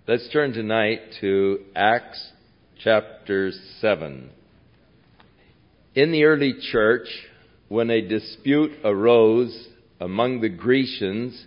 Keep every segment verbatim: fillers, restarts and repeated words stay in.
Let's turn tonight to Acts chapter seven. In the early church, when a dispute arose among the Grecians,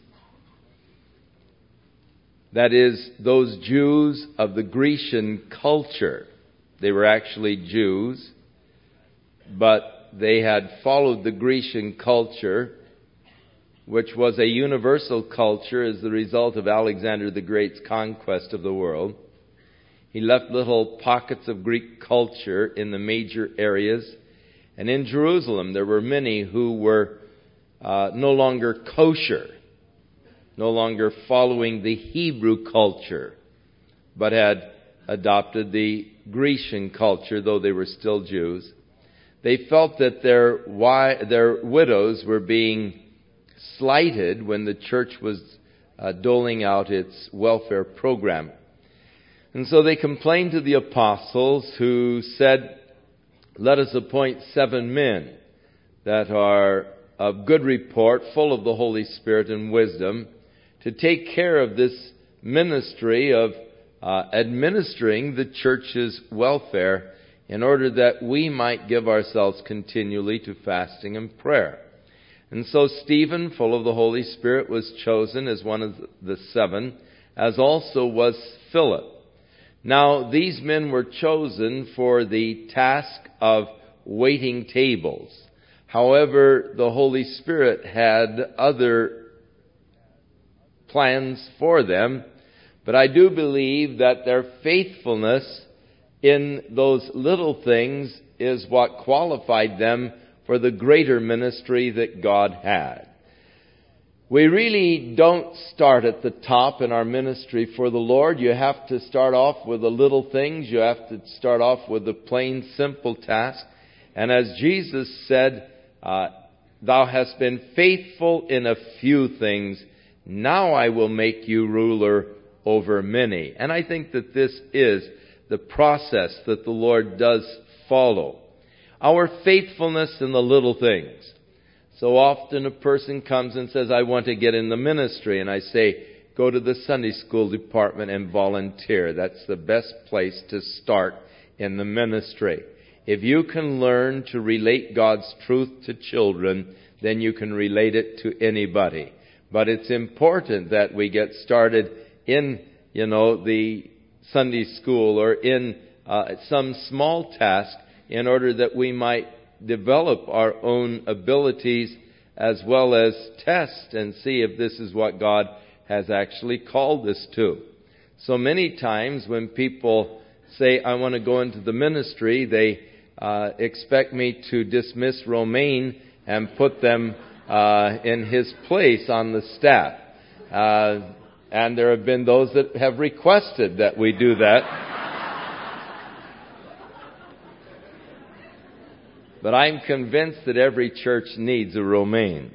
that is, those Jews of the Grecian culture, they were actually Jews, but they had followed the Grecian culture, which was a universal culture as the result of Alexander the Great's conquest of the world. He left little pockets of Greek culture in the major areas. And in Jerusalem, there were many who were uh, no longer kosher, no longer following the Hebrew culture, but had adopted the Grecian culture, though they were still Jews. They felt that their, wi- their widows were being slighted when the church was uh, doling out its welfare program. And so they complained to the apostles, who said, "Let us appoint seven men that are of good report, full of the Holy Spirit and wisdom, to take care of this ministry of uh, administering the church's welfare, in order that we might give ourselves continually to fasting and prayer." And so Stephen, full of the Holy Spirit, was chosen as one of the seven, as also was Philip. Now, these men were chosen for the task of waiting tables. However, the Holy Spirit had other plans for them, but I do believe that their faithfulness in those little things is what qualified them for the greater ministry that God had. We really don't start at the top in our ministry for the Lord. You have to start off with the little things. You have to start off with the plain, simple task. And as Jesus said, uh, "Thou hast been faithful in a few things. Now I will make you ruler over many." And I think that this is the process that the Lord does follow. Our faithfulness in the little things. So often a person comes and says, "I want to get in the ministry." And I say, "Go to the Sunday school department and volunteer. That's the best place to start in the ministry." If you can learn to relate God's truth to children, then you can relate it to anybody. But it's important that we get started in, you know, the Sunday school or in uh, some small task, in order that we might develop our own abilities, as well as test and see if this is what God has actually called us to. So many times when people say, "I want to go into the ministry," they uh, expect me to dismiss Romaine and put them uh, in his place on the staff. Uh, and there have been those that have requested that we do that. But I'm convinced that every church needs a Romaine.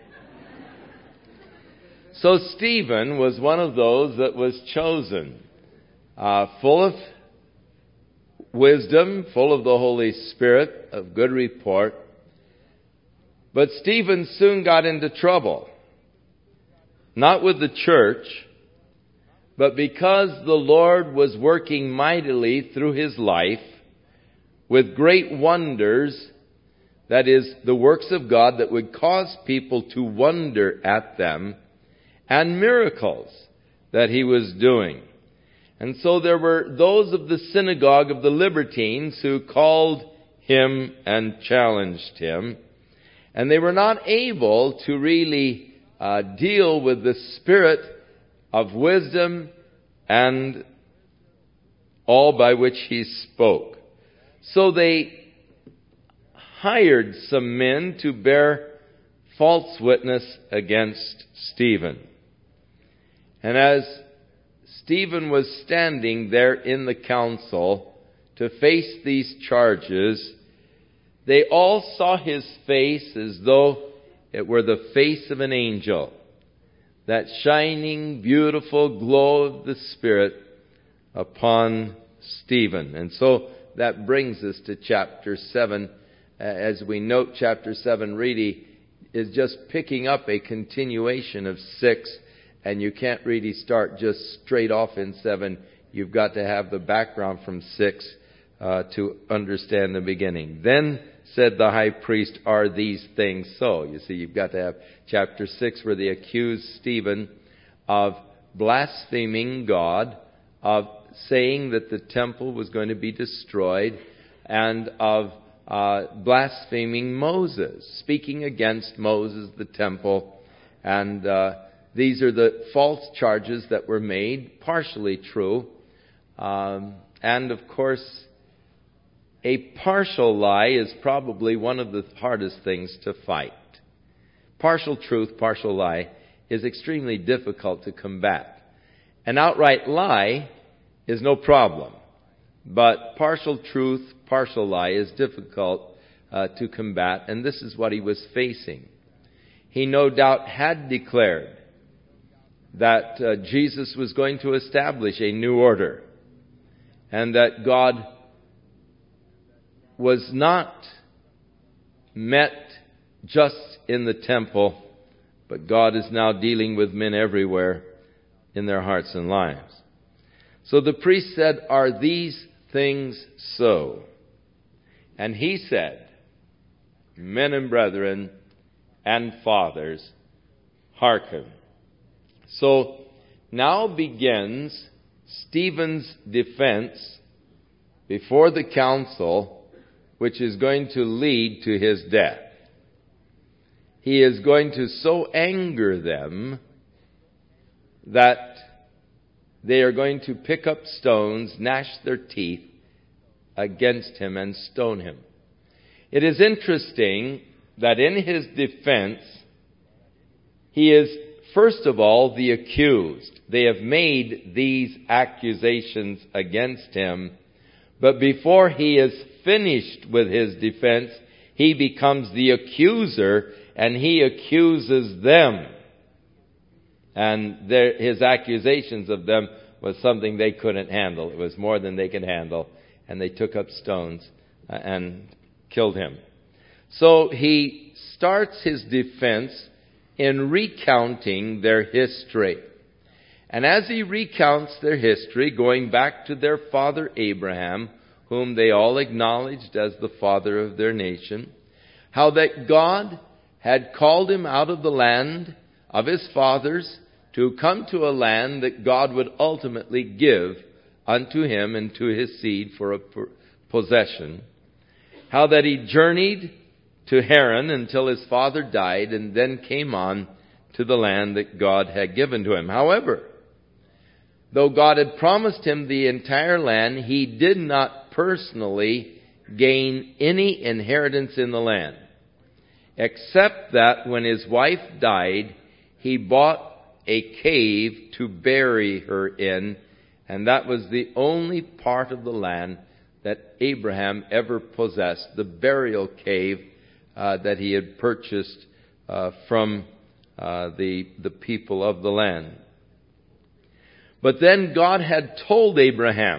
So Stephen was one of those that was chosen, uh, full of wisdom, full of the Holy Spirit, of good report. But Stephen soon got into trouble. Not with the church, but because the Lord was working mightily through his life with great wonders. That is, the works of God that would cause people to wonder at them, and miracles that he was doing. And so there were those of the synagogue of the Libertines who called him and challenged him. And they were not able to really uh, deal with the spirit of wisdom and all by which he spoke. So they hired some men to bear false witness against Stephen. And as Stephen was standing there in the council to face these charges, they all saw his face as though it were the face of an angel. That shining, beautiful glow of the Spirit upon Stephen. And so that brings us to chapter seven. As we note, chapter seven really is just picking up a continuation of six, and you can't really start just straight off in seven. you've got to have the background from six uh, to understand the beginning. Then said the high priest, are these things so? You see, you've got to have chapter six where they accuse Stephen of blaspheming God, of saying that the temple was going to be destroyed, and of uh, blaspheming Moses, speaking against Moses, the temple. And uh, these are the false charges that were made, partially true. Um, and of course, a partial lie is probably one of the hardest things to fight. Partial truth, partial lie is extremely difficult to combat. An outright lie is no problem. But partial truth, partial lie is difficult uh, to combat, and this is what he was facing. He no doubt had declared that uh, Jesus was going to establish a new order, and that God was not met just in the temple, but God is now dealing with men everywhere in their hearts and lives. So the priest said, are these things so? And he said, men and brethren and fathers, hearken. So now begins Stephen's defense before the council, which is going to lead to his death. He is going to so anger them that they are going to pick up stones, gnash their teeth against him, and stone him. It is interesting that in his defense, he is, first of all, the accused. They have made these accusations against him, but before he is finished with his defense, he becomes the accuser, and he accuses them. And their, his accusations of them was something they couldn't handle. It was more than they could handle. And they took up stones and killed him. So he starts his defense in recounting their history. And as he recounts their history, going back to their father Abraham, whom they all acknowledged as the father of their nation, how that God had called him out of the land of his fathers to come to a land that God would ultimately give unto him and to his seed for a possession. How that he journeyed to Haran until his father died and then came on to the land that God had given to him. However, though God had promised him the entire land, he did not personally gain any inheritance in the land, except that when his wife died, he bought a cave to bury her in, and that was the only part of the land that Abraham ever possessed, the burial cave uh, that he had purchased uh, from uh, the, the people of the land. But then God had told Abraham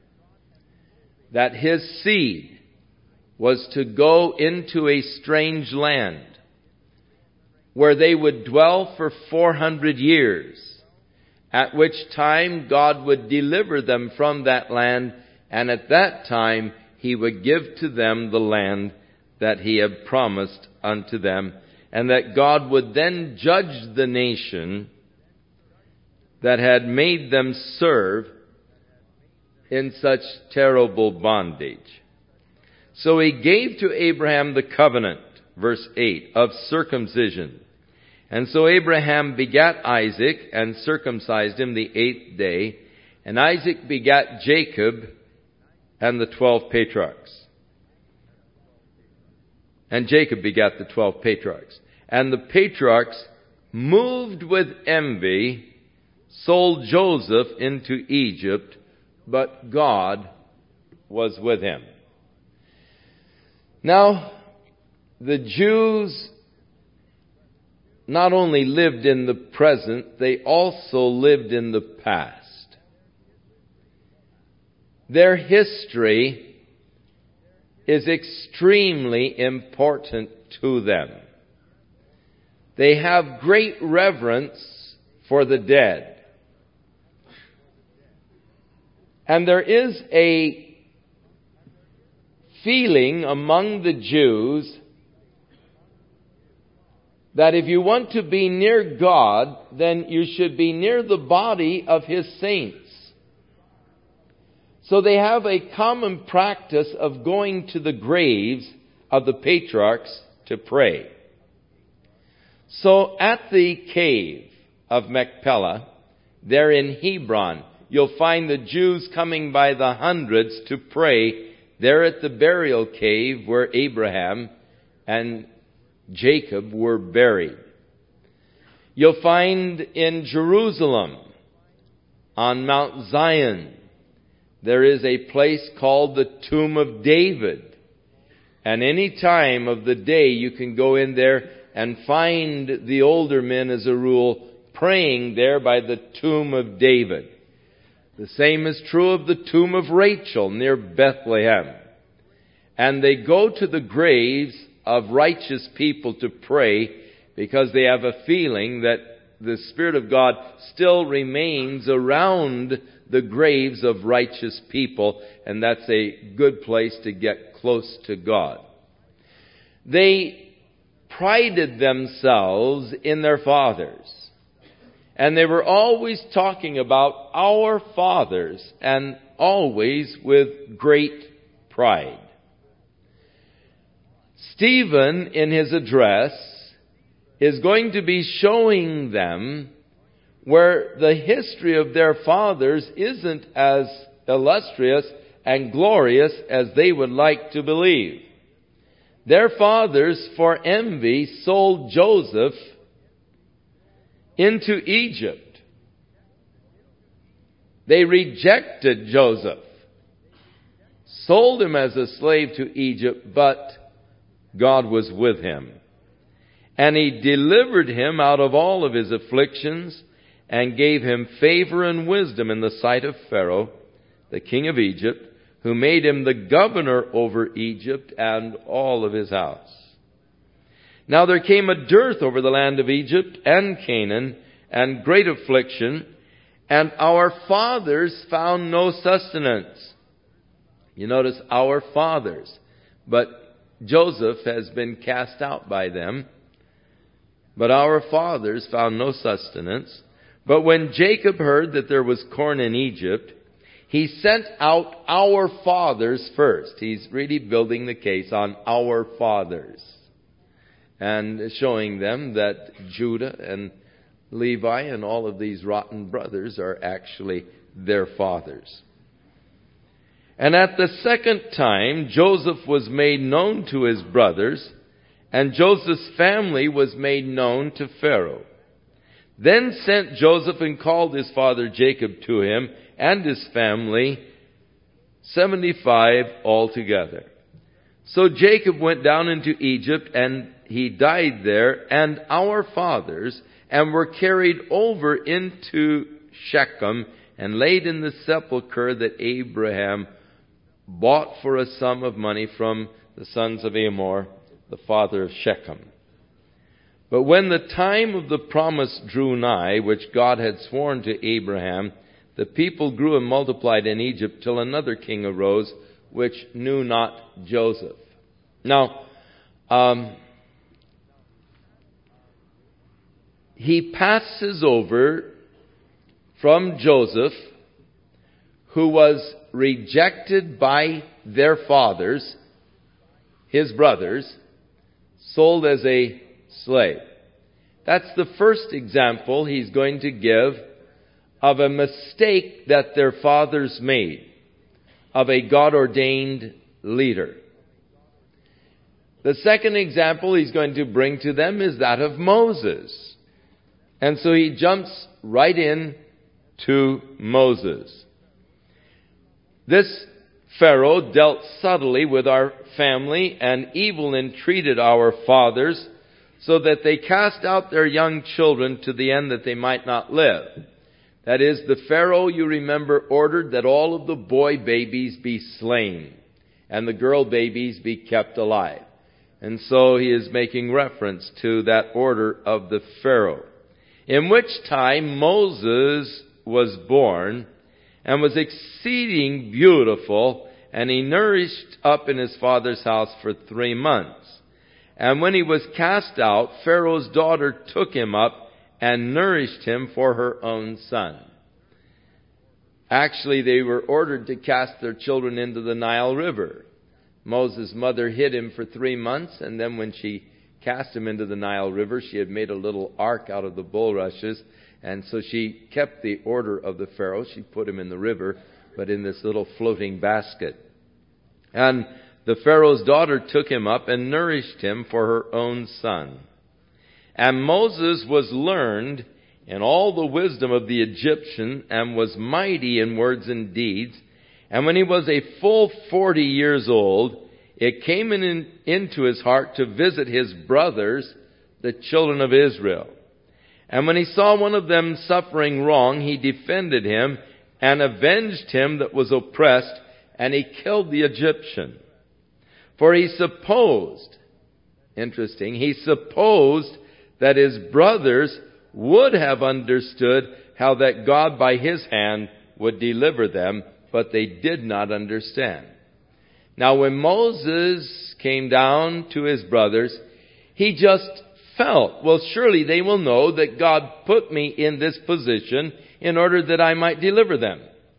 that his seed was to go into a strange land where they would dwell for four hundred years, at which time God would deliver them from that land, and at that time he would give to them the land that he had promised unto them, and that God would then judge the nation that had made them serve in such terrible bondage. So he gave to Abraham the covenant, verse eight, of circumcision. And so Abraham begat Isaac and circumcised him the eighth day. And Isaac begat Jacob and the twelve patriarchs. And Jacob begat the twelve patriarchs. And the patriarchs, moved with envy, sold Joseph into Egypt, but God was with him. Now, the Jews not only lived in the present, they also lived in the past. Their history is extremely important to them. They have great reverence for the dead. And there is a feeling among the Jews that if you want to be near God, then you should be near the body of His saints. So they have a common practice of going to the graves of the patriarchs to pray. So at the cave of Machpelah, there in Hebron, you'll find the Jews coming by the hundreds to pray there at the burial cave where Abraham and Jacob were buried. You'll find in Jerusalem, on Mount Zion, there is a place called the Tomb of David. And any time of the day you can go in there and find the older men, as a rule, praying there by the Tomb of David. The same is true of the Tomb of Rachel near Bethlehem. And they go to the graves of righteous people to pray because they have a feeling that the Spirit of God still remains around the graves of righteous people, and that's a good place to get close to God. They prided themselves in their fathers, and they were always talking about our fathers, and always with great pride. Stephen, in his address, is going to be showing them where the history of their fathers isn't as illustrious and glorious as they would like to believe. Their fathers, for envy, sold Joseph into Egypt. They rejected Joseph, sold him as a slave to Egypt, but God was with him. And He delivered him out of all of his afflictions and gave him favor and wisdom in the sight of Pharaoh, the king of Egypt, who made him the governor over Egypt and all of his house. Now there came a dearth over the land of Egypt and Canaan, and great affliction, and our fathers found no sustenance. You notice, our fathers. But Joseph has been cast out by them. But our fathers found no sustenance. But when Jacob heard that there was corn in Egypt, he sent out our fathers first. He's really building the case on our fathers, and showing them that Judah and Levi and all of these rotten brothers are actually their fathers. And at the second time, Joseph was made known to his brothers, and Joseph's family was made known to Pharaoh. Then sent Joseph and called his father Jacob to him and his family, seventy-five altogether. So Jacob went down into Egypt, and he died there, and our fathers, and were carried over into Shechem, and laid in the sepulchre that Abraham bought for a sum of money from the sons of Hamor, the father of Shechem. But when the time of the promise drew nigh, which God had sworn to Abraham, the people grew and multiplied in Egypt till another king arose, which knew not Joseph. Now, um, he passes over from Joseph, who was rejected by their fathers, his brothers, sold as a slave. That's the first example he's going to give of a mistake that their fathers made, of a God-ordained leader. The second example he's going to bring to them is that of Moses. And so he jumps right in to Moses. This Pharaoh dealt subtly with our family and evil entreated our fathers, so that they cast out their young children to the end that they might not live. That is, the Pharaoh, you remember, ordered that all of the boy babies be slain and the girl babies be kept alive. And so he is making reference to that order of the Pharaoh. In which time Moses was born, and was exceeding beautiful, and he nourished up in his father's house for three months. And when he was cast out, Pharaoh's daughter took him up and nourished him for her own son. Actually, they were ordered to cast their children into the Nile River. Moses' mother hid him for three months, and then when she cast him into the Nile River, she had made a little ark out of the bulrushes, and so she kept the order of the Pharaoh. She put him in the river, but in this little floating basket. And the Pharaoh's daughter took him up and nourished him for her own son. And Moses was learned in all the wisdom of the Egyptian, and was mighty in words and deeds. And when he was a full forty years old, it came in, into his heart to visit his brothers, the children of Israel. And when he saw one of them suffering wrong, he defended him and avenged him that was oppressed, and he killed the Egyptian. For he supposed, interesting, he supposed that his brothers would have understood how that God by his hand would deliver them, but they did not understand. Now when Moses came down to his brothers, he just felt, well, surely they will know that God put me in this position in order that I might deliver them.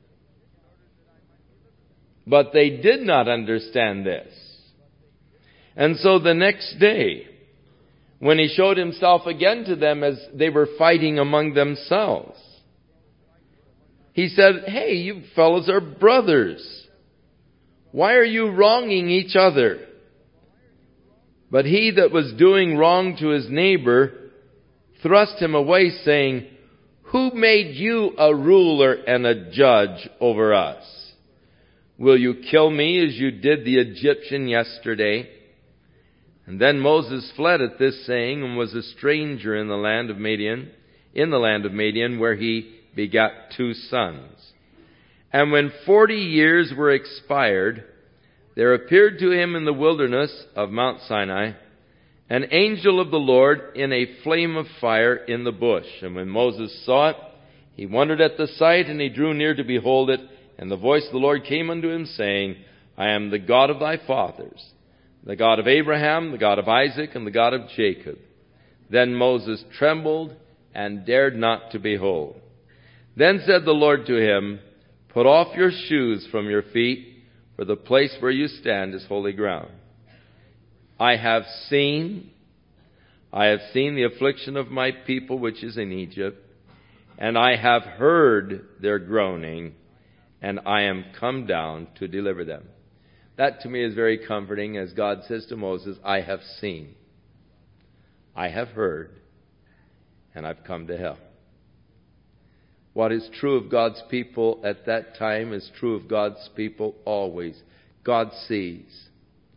But they did not understand this. And so the next day, when he showed himself again to them as they were fighting among themselves, he said, "Hey, you fellows are brothers. Why are you wronging each other?" But he that was doing wrong to his neighbor thrust him away, saying, "Who made you a ruler and a judge over us? Will you kill me as you did the Egyptian yesterday?" And then Moses fled at this saying, and was a stranger in the land of Midian, in the land of Midian, where he begat two sons. And when forty years were expired, there appeared to him in the wilderness of Mount Sinai an angel of the Lord in a flame of fire in the bush. And when Moses saw it, he wondered at the sight, and he drew near to behold it. And the voice of the Lord came unto him, saying, "I am the God of thy fathers, the God of Abraham, the God of Isaac, and the God of Jacob." Then Moses trembled and dared not to behold. Then said the Lord to him, "Put off your shoes from your feet, for the place where you stand is holy ground. I have seen, I have seen the affliction of my people which is in Egypt, and I have heard their groaning, and I am come down to deliver them." That to me is very comforting, as God says to Moses, "I have seen, I have heard, and I've come to help." What is true of God's people at that time is true of God's people always. God sees,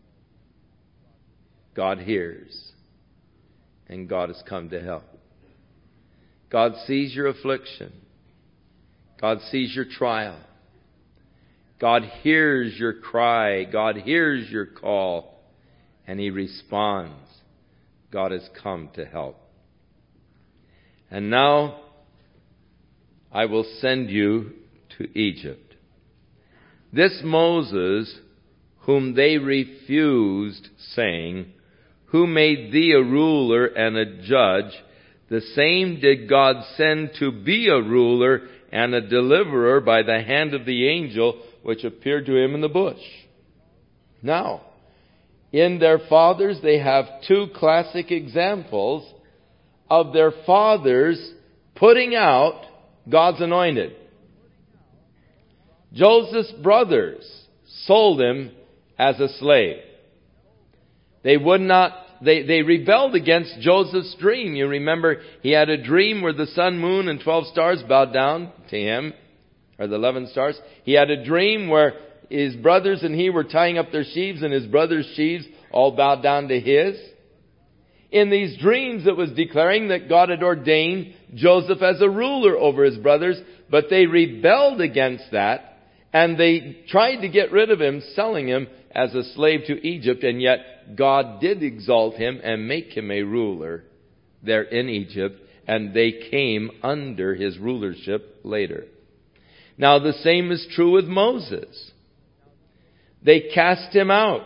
God hears, and God has come to help. God sees your affliction. God sees your trial. God hears your cry. God hears your call. And He responds. God has come to help. And now I will send you to Egypt. This Moses, whom they refused, saying, "Who made thee a ruler and a judge?" the same did God send to be a ruler and a deliverer by the hand of the angel which appeared to him in the bush. Now, in their fathers, they have two classic examples of their fathers putting out God's anointed. Joseph's brothers sold him as a slave. They would not, they, they rebelled against Joseph's dream. You remember, he had a dream where the sun, moon, and twelve stars bowed down to him, or the eleven stars. He had a dream where his brothers and he were tying up their sheaves, and his brothers' sheaves all bowed down to his. In these dreams, it was declaring that God had ordained Joseph as a ruler over his brothers, but they rebelled against that, and they tried to get rid of him, selling him as a slave to Egypt, and yet God did exalt him and make him a ruler there in Egypt, and they came under his rulership later. Now the same is true with Moses. They cast him out.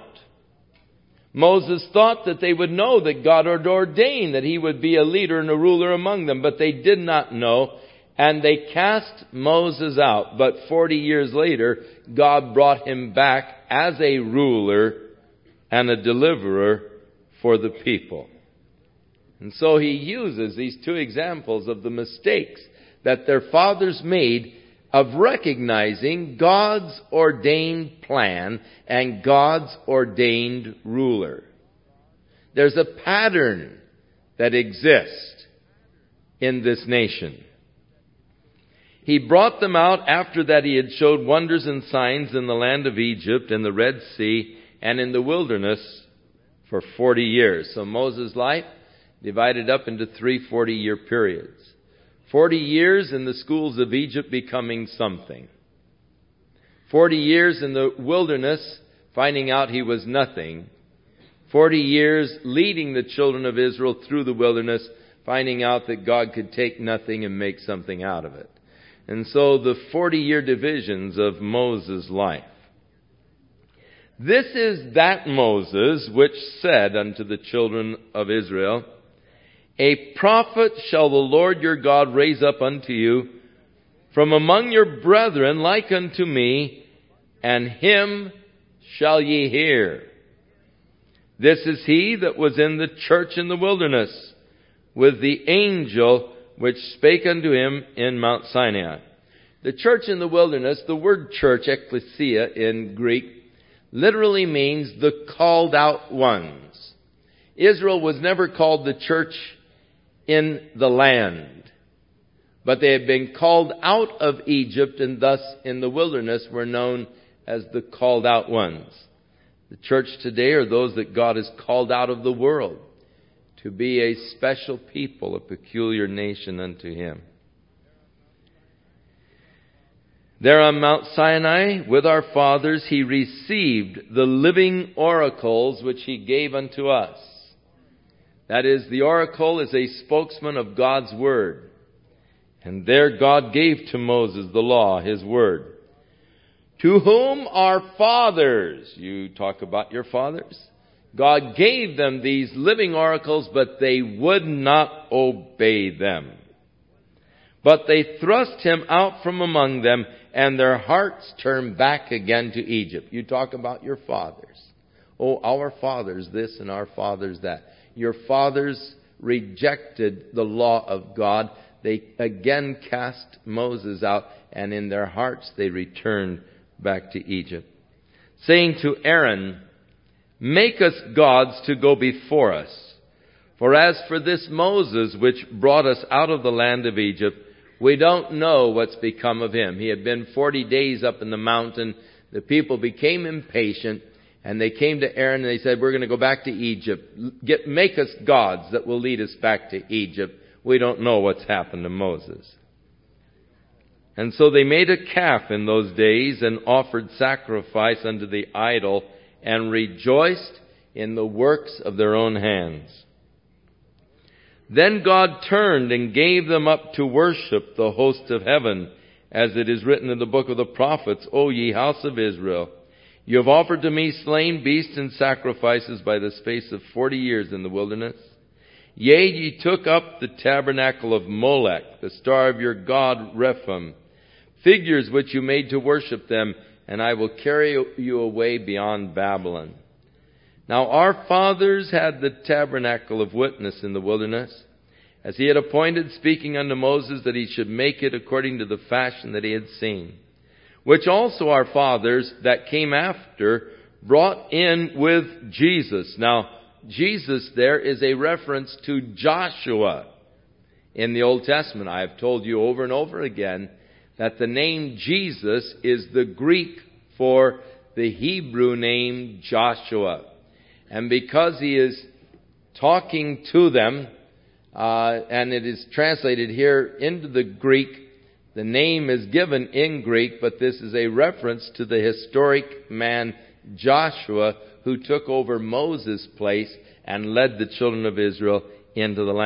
Moses thought that they would know that God had ordained that he would be a leader and a ruler among them, but they did not know, and they cast Moses out. But forty years later, God brought him back as a ruler and a deliverer for the people. And so he uses these two examples of the mistakes that their fathers made of recognizing God's ordained plan and God's ordained ruler. There's a pattern that exists in this nation. He brought them out after that he had showed wonders and signs in the land of Egypt, in the Red Sea, and in the wilderness for forty years. So Moses' life divided up into three forty-year periods. Forty years in the schools of Egypt becoming something. Forty years in the wilderness finding out he was nothing. Forty years leading the children of Israel through the wilderness, finding out that God could take nothing and make something out of it. And so the forty-year divisions of Moses' life. This is that Moses which said unto the children of Israel, A prophet shall the Lord your God raise up unto you from among your brethren like unto me, and him shall ye hear. This is he that was in the church in the wilderness, with the angel which spake unto him in Mount Sinai. The church in the wilderness, the word church, ecclesia in Greek, literally means the called out ones. Israel was never called the church in the land, but they had been called out of Egypt, and thus in the wilderness were known as the called out ones. The church today are those that God has called out of the world to be a special people, a peculiar nation unto him. There on Mount Sinai with our fathers he received the living oracles which he gave unto us. That is, the oracle is a spokesman of God's word. And there God gave to Moses the law, his word. To whom our fathers, you talk about your fathers, God gave them these living oracles, but they would not obey them. But they thrust him out from among them, and their hearts turned back again to Egypt. You talk about your fathers. Oh, our fathers this and our fathers that. Your fathers rejected the law of God. They again cast Moses out, and in their hearts they returned back to Egypt. Saying to Aaron, Make us gods to go before us. For as for this Moses which brought us out of the land of Egypt, we don't know what's become of him. He had been forty days up in the mountain. The people became impatient, and they came to Aaron and they said, We're going to go back to Egypt. Get, make us gods that will lead us back to Egypt. We don't know what's happened to Moses. And so they made a calf in those days and offered sacrifice unto the idol and rejoiced in the works of their own hands. Then God turned and gave them up to worship the host of heaven, as it is written in the book of the prophets, O ye house of Israel, you have offered to me slain beasts and sacrifices by the space of forty years in the wilderness. Yea, ye took up the tabernacle of Molech, the star of your god Rephaim, figures which you made to worship them, and I will carry you away beyond Babylon. Now our fathers had the tabernacle of witness in the wilderness, as he had appointed, speaking unto Moses that he should make it according to the fashion that he had seen, which also our fathers that came after brought in with Jesus. Now, Jesus there is a reference to Joshua in the Old Testament. I have told you over and over again that the name Jesus is the Greek for the Hebrew name Joshua. And because he is talking to them, uh, and it is translated here into the Greek, the name is given in Greek, but this is a reference to the historic man Joshua, who took over Moses' place and led the children of Israel into the land.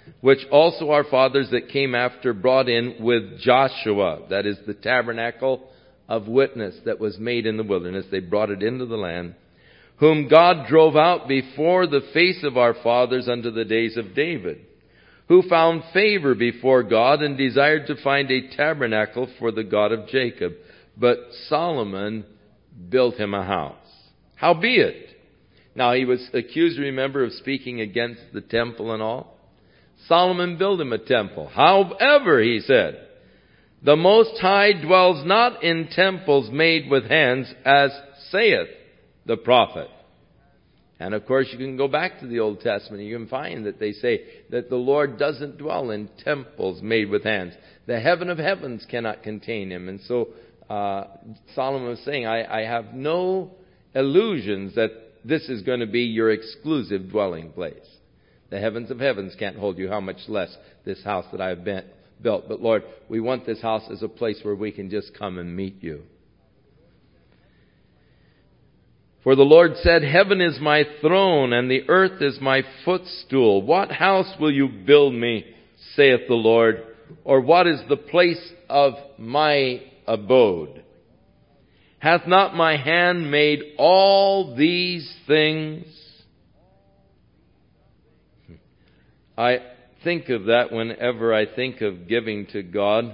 which also our fathers that came after brought in with Joshua. That is the tabernacle of witness that was made in the wilderness. They brought it into the land, whom God drove out before the face of our fathers unto the days of David, who found favor before God and desired to find a tabernacle for the God of Jacob. But Solomon built him a house. Howbeit, now he was accused, remember, of speaking against the temple and all. Solomon built him a temple. However, he said, the Most High dwells not in temples made with hands, as saith the prophet. And of course, you can go back to the Old Testament. You can find that they say that the Lord doesn't dwell in temples made with hands. The heaven of heavens cannot contain him. And so uh, Solomon was saying, I, I have no illusions that this is going to be your exclusive dwelling place. The heavens of heavens can't hold you, how much less this house that I have been, built. But Lord, we want this house as a place where we can just come and meet you. For the Lord said, heaven is my throne, and the earth is my footstool. What house will you build me, saith the Lord? Or what is the place of my abode? Hath not my hand made all these things? I think of that whenever I think of giving to God.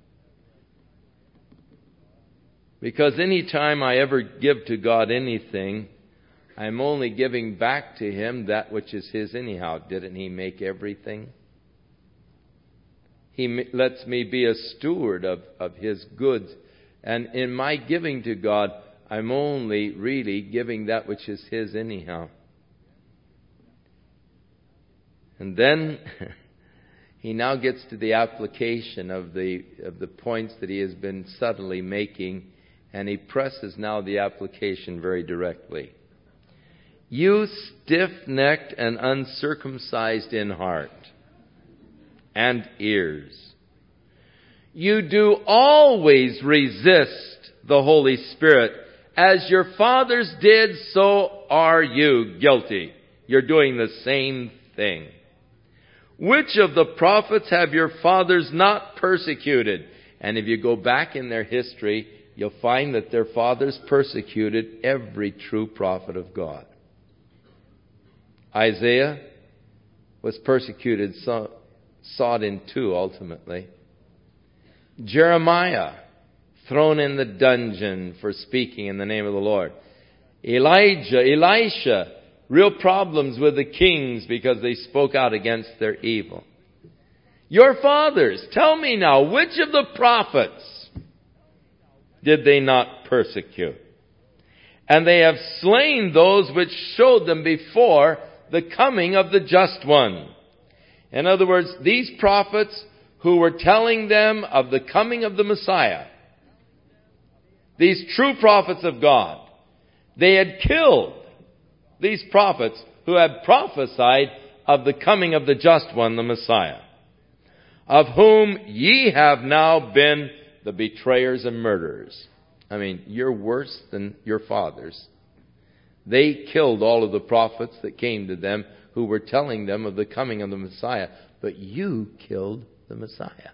Because any time I ever give to God anything, I'm only giving back to Him that which is His anyhow. Didn't He make everything? He lets me be a steward of, of His goods. And in my giving to God, I'm only really giving that which is His anyhow. And then He now gets to the application of the of the points that He has been subtly making. And He presses now the application very directly. You stiff-necked and uncircumcised in heart and ears, you do always resist the Holy Spirit. As your fathers did, so are you guilty. You're doing the same thing. Which of the prophets have your fathers not persecuted? And if you go back in their history, you'll find that their fathers persecuted every true prophet of God. Isaiah was persecuted, sawed in two ultimately. Jeremiah, thrown in the dungeon for speaking in the name of the Lord. Elijah, Elisha, real problems with the kings because they spoke out against their evil. Your fathers, tell me now, which of the prophets did they not persecute? And they have slain those which showed them before the coming of the just one. In other words, these prophets who were telling them of the coming of the Messiah, these true prophets of God, they had killed these prophets who had prophesied of the coming of the just one, the Messiah, of whom ye have now been the betrayers and murderers. I mean, you're worse than your fathers. They killed all of the prophets that came to them who were telling them of the coming of the Messiah. But you killed the Messiah.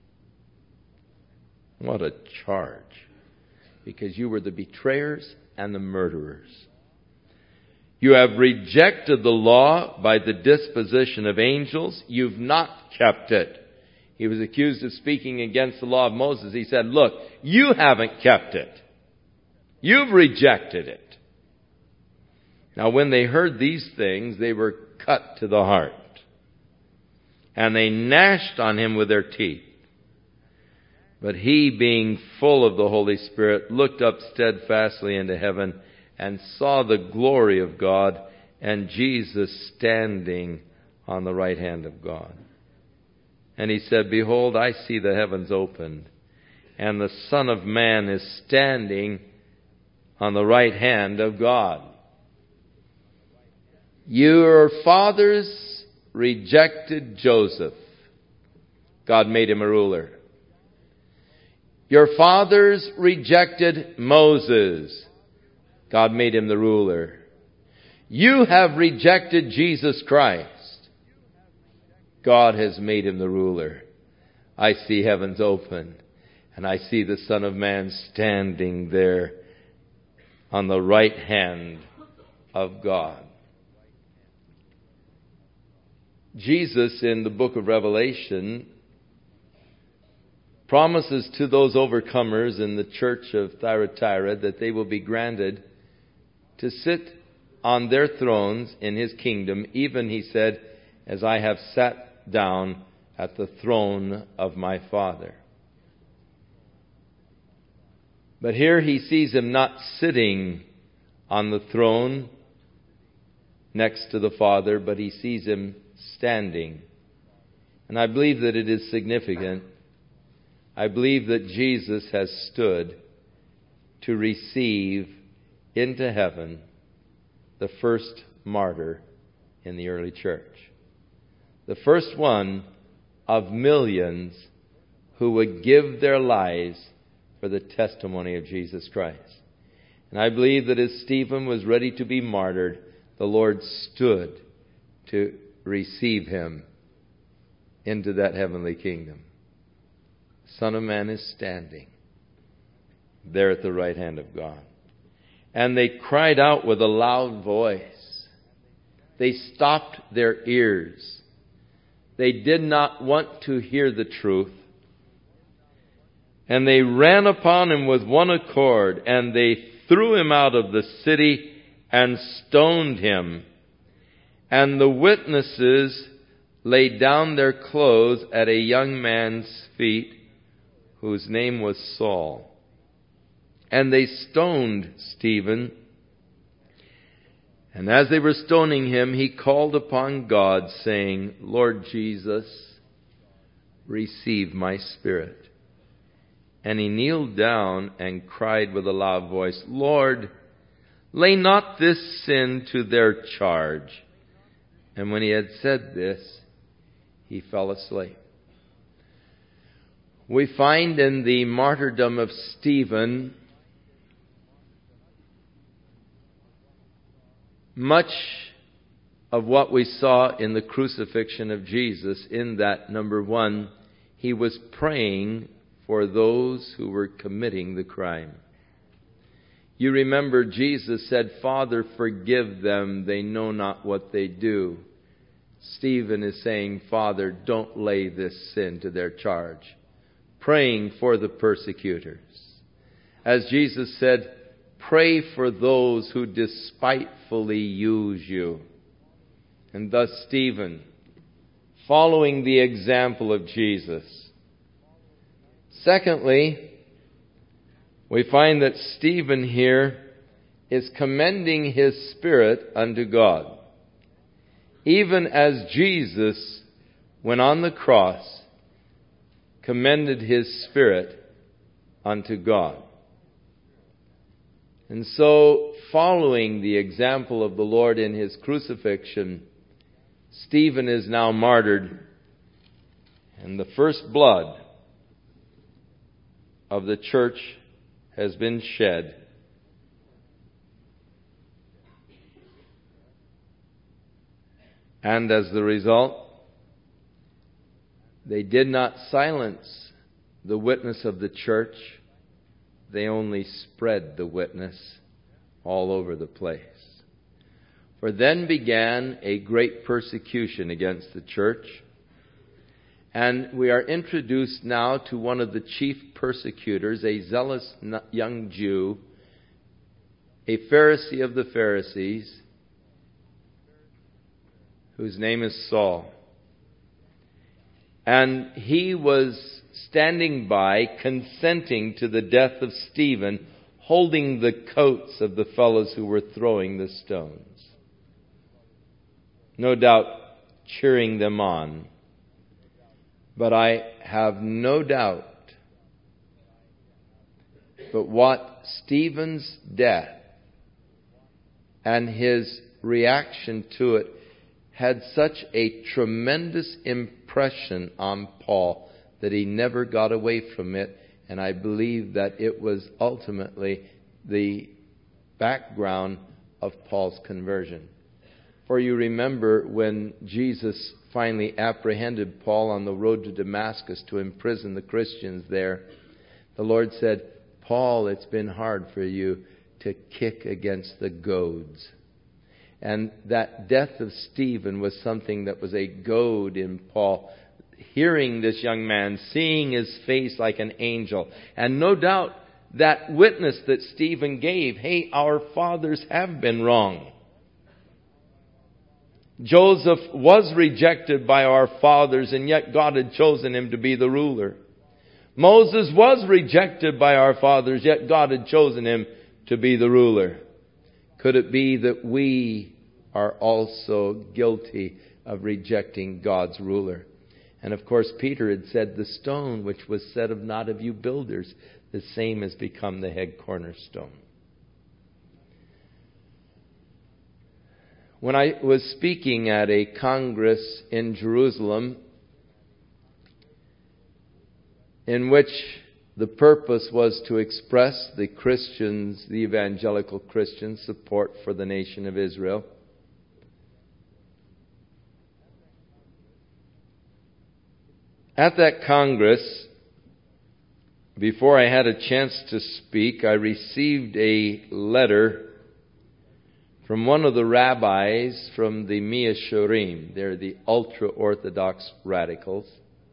What a charge. Because you were the betrayers and the murderers. You have rejected the law by the disposition of angels. You've not kept it. He was accused of speaking against the law of Moses. He said, look, you haven't kept it. You've rejected it. Now, when they heard these things, they were cut to the heart. And they gnashed on him with their teeth. But he, being full of the Holy Spirit, looked up steadfastly into heaven and saw the glory of God and Jesus standing on the right hand of God. And he said, behold, I see the heavens opened, and the Son of Man is standing on the right hand of God. Your fathers rejected Joseph. God made him a ruler. Your fathers rejected Moses. God made him the ruler. You have rejected Jesus Christ. God has made him the ruler. I see heavens open, and I see the Son of Man standing there on the right hand of God. Jesus, in the book of Revelation, promises to those overcomers in the church of Thyatira that they will be granted to sit on their thrones in his kingdom, even, he said, as I have sat down at the throne of my Father. But here he sees him not sitting on the throne next to the Father, but he sees him standing. And I believe that it is significant. I believe that Jesus has stood to receive into heaven the first martyr in the early church. The first one of millions who would give their lives for the testimony of Jesus Christ. And I believe that as Stephen was ready to be martyred, the Lord stood to receive him into that heavenly kingdom. The Son of Man is standing there at the right hand of God. And they cried out with a loud voice. They stopped their ears. They did not want to hear the truth. And they ran upon him with one accord, and they threw him out of the city and stoned him. And the witnesses laid down their clothes at a young man's feet, whose name was Saul. And they stoned Stephen. And as they were stoning him, he called upon God, saying, Lord Jesus, receive my spirit. And he kneeled down and cried with a loud voice, Lord, lay not this sin to their charge. And when he had said this, he fell asleep. We find in the martyrdom of Stephen much of what we saw in the crucifixion of Jesus, in that, number one, he was praying for those who were committing the crime. You remember Jesus said, Father, forgive them, they know not what they do. Stephen is saying, Father, don't lay this sin to their charge. Praying for the persecutors. As Jesus said, pray for those who despitefully use you. And thus Stephen, following the example of Jesus. Secondly, we find that Stephen here is commending his spirit unto God. Even as Jesus, when on the cross, commended his spirit unto God. And so, following the example of the Lord in his crucifixion, Stephen is now martyred, and the first blood of the church has been shed. And as the result, they did not silence the witness of the church. They only spread the witness all over the place. For then began a great persecution against the church. And we are introduced now to one of the chief persecutors, a zealous young Jew, a Pharisee of the Pharisees, whose name is Saul. And he was standing by, consenting to the death of Stephen, holding the coats of the fellows who were throwing the stones. No doubt cheering them on. But I have no doubt but what Stephen's death and his reaction to it had such a tremendous impression on Paul that he never got away from it. And I believe that it was ultimately the background of Paul's conversion. For you remember when Jesus finally apprehended Paul on the road to Damascus to imprison the Christians there, the Lord said, Paul, it's been hard for you to kick against the goads. And that death of Stephen was something that was a goad in Paul. Hearing this young man, seeing his face like an angel. And no doubt that witness that Stephen gave, hey, our fathers have been wrong. Joseph was rejected by our fathers, and yet God had chosen him to be the ruler. Moses was rejected by our fathers, yet God had chosen him to be the ruler. Could it be that we are also guilty of rejecting God's ruler? And of course, Peter had said, the stone which was said of not of you builders, the same has become the head cornerstone. When I was speaking at a congress in Jerusalem, in which the purpose was to express the Christians, the evangelical Christians' support for the nation of Israel, at that Congress, before I had a chance to speak, I received a letter from one of the rabbis from the Me'ashurim. They're the ultra-Orthodox radicals.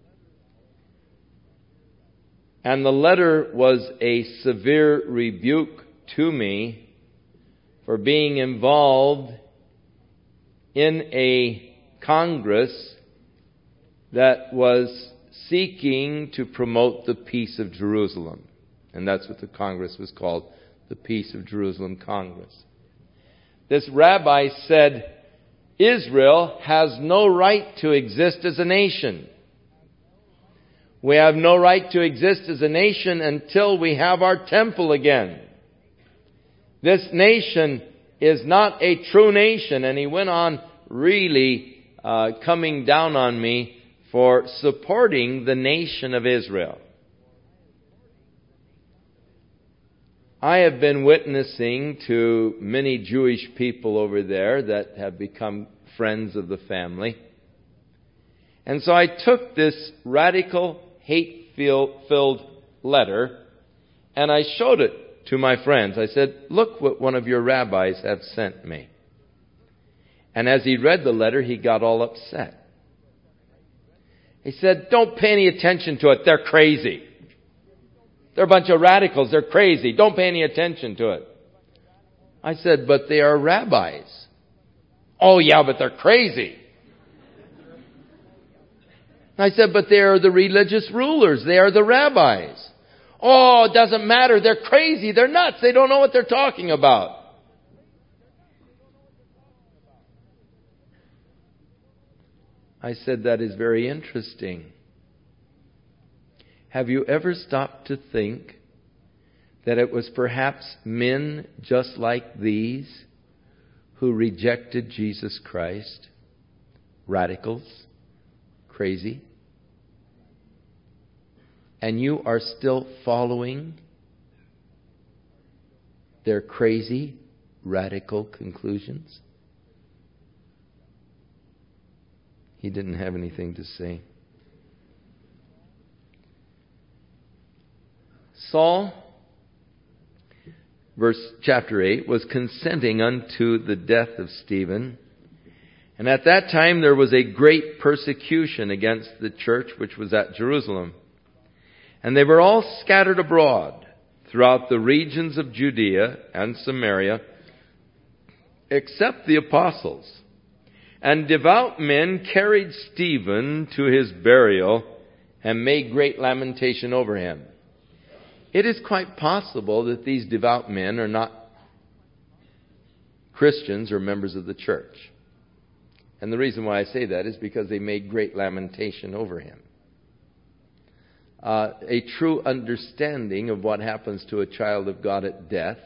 And the letter was a severe rebuke to me for being involved in a Congress that was seeking to promote the peace of Jerusalem. And that's what the Congress was called, the Peace of Jerusalem Congress. This rabbi said, Israel has no right to exist as a nation. We have no right to exist as a nation until we have our temple again. This nation is not a true nation. And he went on really uh, coming down on me for supporting the nation of Israel. I have been witnessing to many Jewish people over there that have become friends of the family. And so I took this radical, hate-filled letter and I showed it to my friends. I said, look what one of your rabbis have sent me. And as he read the letter, he got all upset. He said, don't pay any attention to it. They're crazy. They're a bunch of radicals. They're crazy. Don't pay any attention to it. I said, but they are rabbis. Oh, yeah, but they're crazy. I said, but they are the religious rulers. They are the rabbis. Oh, it doesn't matter. They're crazy. They're nuts. They don't know what they're talking about. I said, that is very interesting. Have you ever stopped to think that it was perhaps men just like these who rejected Jesus Christ? Radicals? Crazy? And you are still following their crazy, radical conclusions? He didn't have anything to say. Saul, verse chapter eight, was consenting unto the death of Stephen. And at that time there was a great persecution against the church which was at Jerusalem. And they were all scattered abroad throughout the regions of Judea and Samaria, except the apostles. And devout men carried Stephen to his burial and made great lamentation over him. It is quite possible that these devout men are not Christians or members of the church. And the reason why I say that is because they made great lamentation over him. Uh, a true understanding of what happens to a child of God at death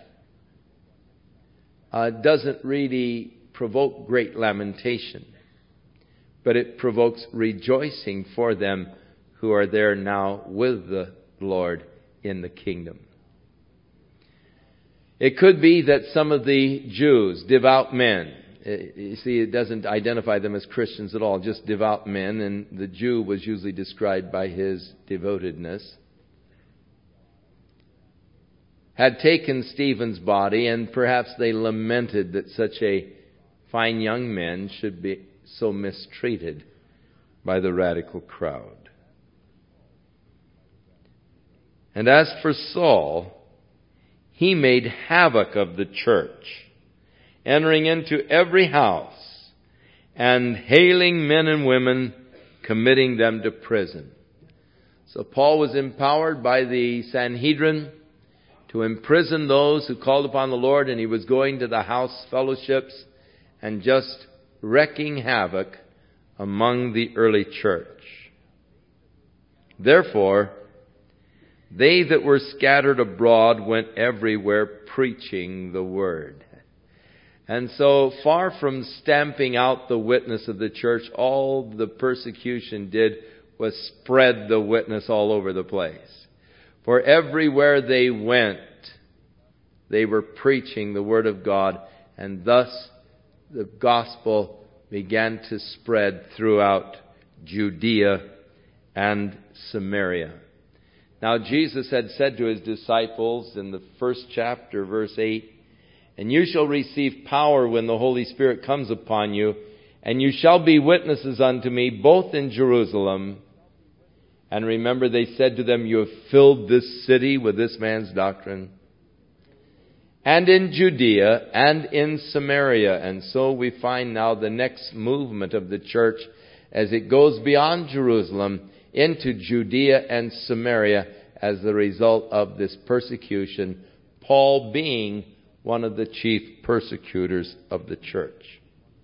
uh, doesn't really provoke great lamentation, but it provokes rejoicing for them who are there now with the Lord in the kingdom. It could be that some of the Jews, devout men, you see, it doesn't identify them as Christians at all, just devout men, and the Jew was usually described by his devotedness, had taken Stephen's body, and perhaps they lamented that such a fine young man should be so mistreated by the radical crowd. And as for Saul, he made havoc of the church, entering into every house and hailing men and women, committing them to prison. So Paul was empowered by the Sanhedrin to imprison those who called upon the Lord, and he was going to the house fellowships and just wreaking havoc among the early church. Therefore, they that were scattered abroad went everywhere preaching the word. And so, far from stamping out the witness of the church, all the persecution did was spread the witness all over the place. For everywhere they went, they were preaching the word of God, and thus the gospel began to spread throughout Judea and Samaria. Now Jesus had said to his disciples in the first chapter, verse eight, "And you shall receive power when the Holy Spirit comes upon you, and you shall be witnesses unto me both in Jerusalem." And remember, they said to them, "You have filled this city with this man's doctrine." "And in Judea and in Samaria." And so we find now the next movement of the church as it goes beyond Jerusalem into Judea and Samaria as the result of this persecution, Paul being one of the chief persecutors of the church.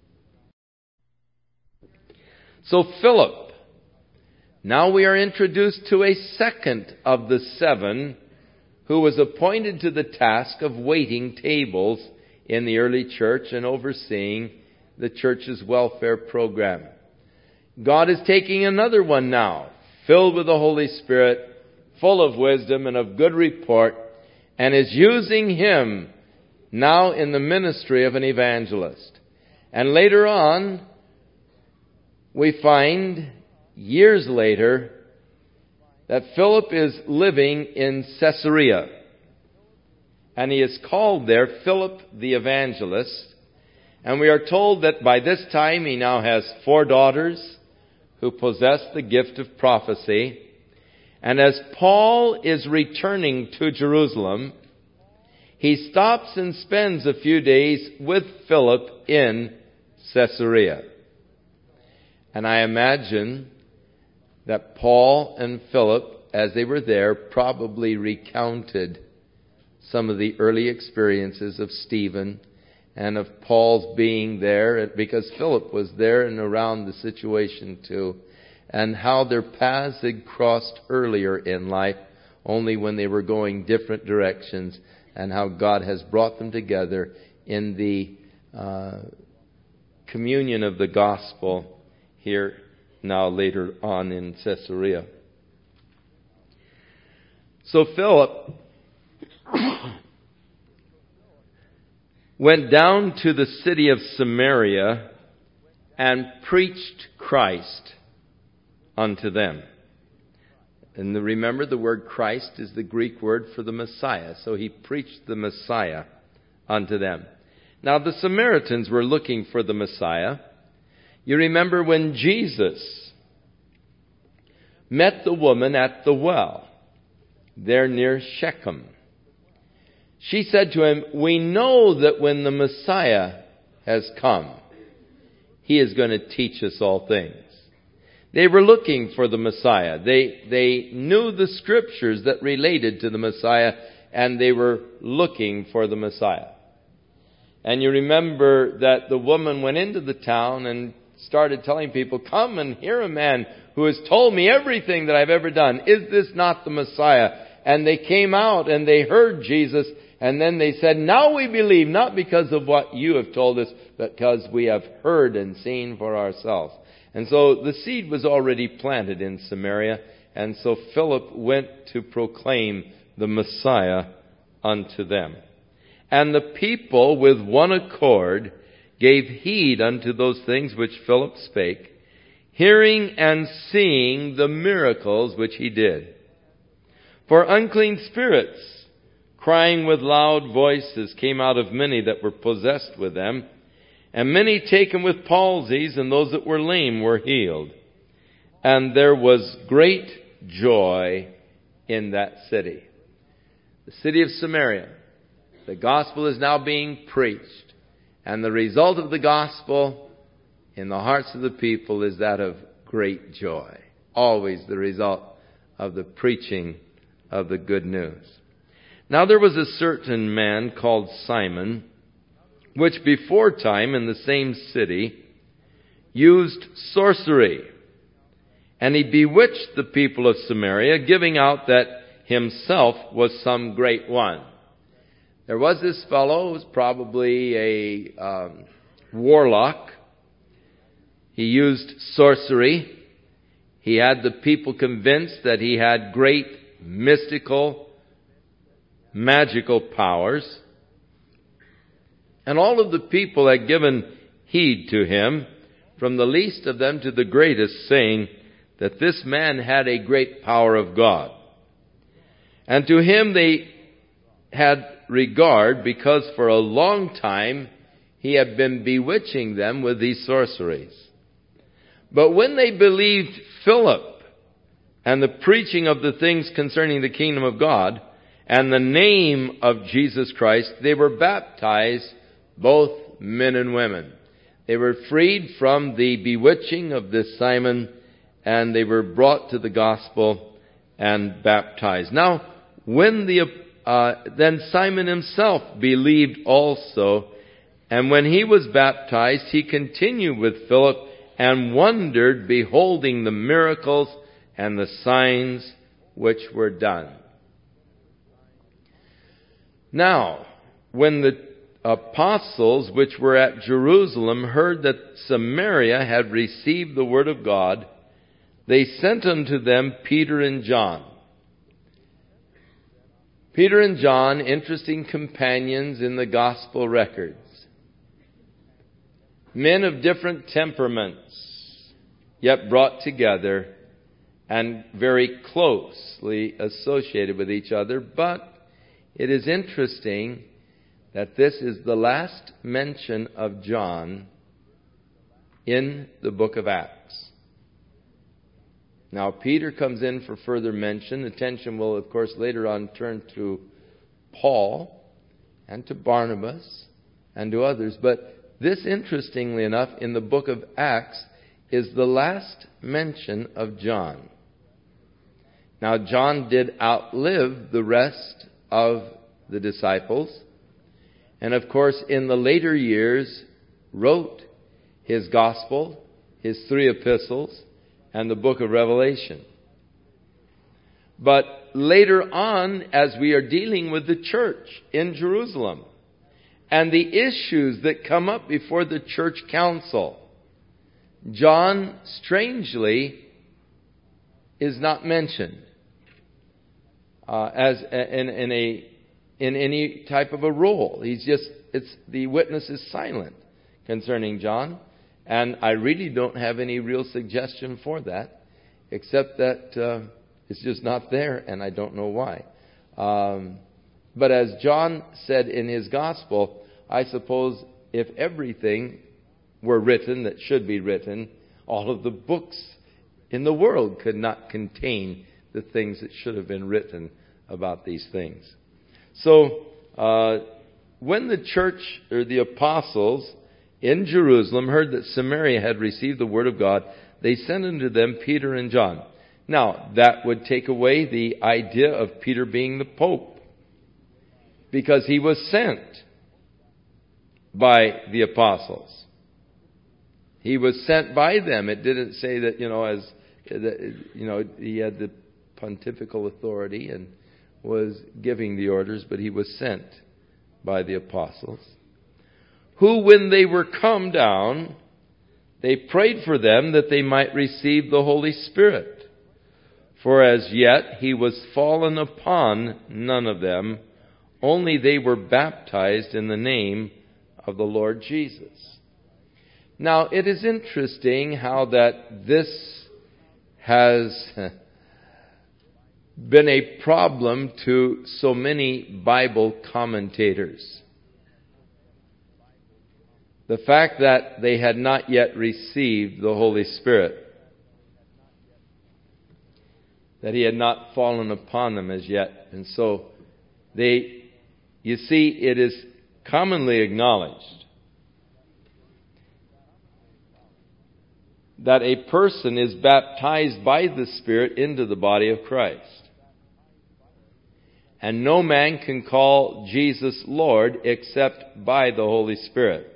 So Philip, now we are introduced to a second of the seven who was appointed to the task of waiting tables in the early church and overseeing the church's welfare program. God is taking another one now, filled with the Holy Spirit, full of wisdom and of good report, and is using him now in the ministry of an evangelist. And later on, we find, years later, that Philip is living in Caesarea. And he is called there Philip the Evangelist. And we are told that by this time he now has four daughters who possess the gift of prophecy. And as Paul is returning to Jerusalem, he stops and spends a few days with Philip in Caesarea. And I imagine that Paul and Philip, as they were there, probably recounted some of the early experiences of Stephen and of Paul's being there, because Philip was there and around the situation too, and how their paths had crossed earlier in life, only when they were going different directions, and how God has brought them together in the uh, communion of the gospel here now later on in Caesarea. So Philip went down to the city of Samaria and preached Christ unto them. And remember, the word Christ is the Greek word for the Messiah. So he preached the Messiah unto them. Now the Samaritans were looking for the Messiah. You remember when Jesus met the woman at the well, there near Shechem. She said to him, "We know that when the Messiah has come, he is going to teach us all things." They were looking for the Messiah. They, they knew the scriptures that related to the Messiah, and they were looking for the Messiah. And you remember that the woman went into the town and started telling people, "Come and hear a man who has told me everything that I've ever done. Is this not the Messiah?" And they came out and they heard Jesus, and then they said, "Now we believe, not because of what you have told us, but because we have heard and seen for ourselves." And so the seed was already planted in Samaria, and so Philip went to proclaim the Messiah unto them. And the people with one accord gave heed unto those things which Philip spake, hearing and seeing the miracles which he did. For unclean spirits, crying with loud voices, came out of many that were possessed with them, and many taken with palsies, and those that were lame were healed. And there was great joy in that city. The city of Samaria. The gospel is now being preached. And the result of the gospel in the hearts of the people is that of great joy. Always the result of the preaching of the good news. Now there was a certain man called Simon, which before time in the same city used sorcery. And he bewitched the people of Samaria, giving out that himself was some great one. There was this fellow who was probably a um, warlock. He used sorcery. He had the people convinced that he had great mystical, magical powers. And all of the people had given heed to him, from the least of them to the greatest, saying that this man had a great power of God. And to him they had regard, because for a long time he had been bewitching them with these sorceries. But when they believed Philip and the preaching of the things concerning the kingdom of God and the name of Jesus Christ, they were baptized, both men and women. They were freed from the bewitching of this Simon, and they were brought to the gospel and baptized. Now, when the uh, then Simon himself believed also, and when he was baptized, he continued with Philip and wondered, beholding the miracles and the signs which were done. Now, when the apostles which were at Jerusalem heard that Samaria had received the word of God, they sent unto them Peter and John. Peter and John, interesting companions in the gospel records. Men of different temperaments, yet brought together and very closely associated with each other. But it is interesting that this is the last mention of John in the book of Acts. Now, Peter comes in for further mention. Attention will, of course, later on turn to Paul and to Barnabas and to others. But this, interestingly enough, in the book of Acts, is the last mention of John. Now, John did outlive the rest of the disciples, and of course, in the later years, wrote his gospel, his three epistles, and the book of Revelation. But later on, as we are dealing with the church in Jerusalem and the issues that come up before the church council, John, strangely, is not mentioned uh, as in, in a in any type of a role. He's just it's the witness is silent concerning John. And I really don't have any real suggestion for that, except that uh, it's just not there, and I don't know why. Um, but as John said in his gospel, I suppose if everything were written that should be written, all of the books in the world could not contain the things that should have been written about these things. So, uh, when the church, or the apostles, in Jerusalem heard that Samaria had received the word of God, they sent unto them Peter and John. Now, that would take away the idea of Peter being the Pope, because he was sent by the apostles. He was sent by them. It didn't say that, you know, as you know, he had the pontifical authority and was giving the orders, but he was sent by the apostles. Who, when they were come down, they prayed for them that they might receive the Holy Spirit. For as yet he was fallen upon none of them, only they were baptized in the name of the Lord Jesus. Now, it is interesting how that this has been a problem to so many Bible commentators. The fact that they had not yet received the Holy Spirit, that He had not fallen upon them as yet. And so they, you see, it is commonly acknowledged that a person is baptized by the Spirit into the body of Christ. And no man can call Jesus Lord except by the Holy Spirit.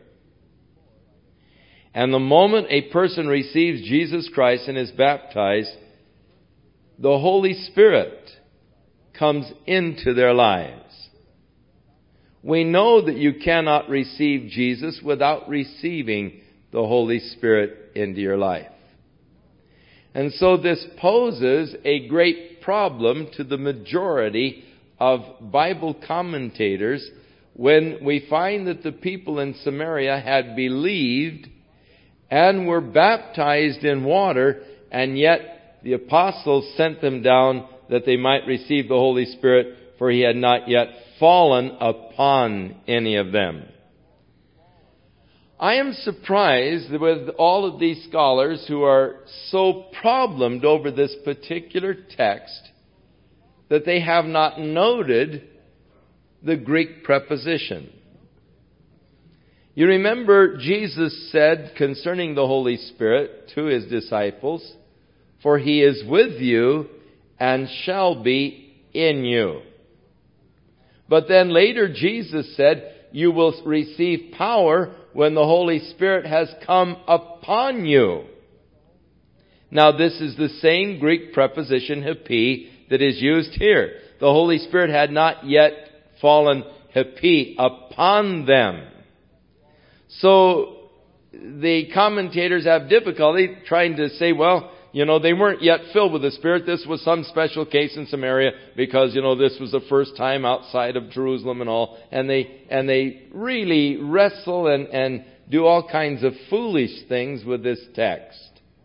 And the moment a person receives Jesus Christ and is baptized, the Holy Spirit comes into their lives. We know that you cannot receive Jesus without receiving the Holy Spirit into your life. And so this poses a great problem to the majority of Bible commentators when we find that the people in Samaria had believed and were baptized in water, and yet the apostles sent them down that they might receive the Holy Spirit, for He had not yet fallen upon any of them. I am surprised with all of these scholars who are so problemed over this particular text that they have not noted the Greek preposition. You remember Jesus said concerning the Holy Spirit to His disciples, "For He is with you and shall be in you." But then later Jesus said, "You will receive power when the Holy Spirit has come upon you." Now this is the same Greek preposition "hepi" that is used here. The Holy Spirit had not yet fallen "hepi" upon them. So the commentators have difficulty trying to say, well, you know, they weren't yet filled with the Spirit. This was some special case in Samaria because, you know, this was the first time outside of Jerusalem and all. And they, and they really wrestle and, and do all kinds of foolish things with this text,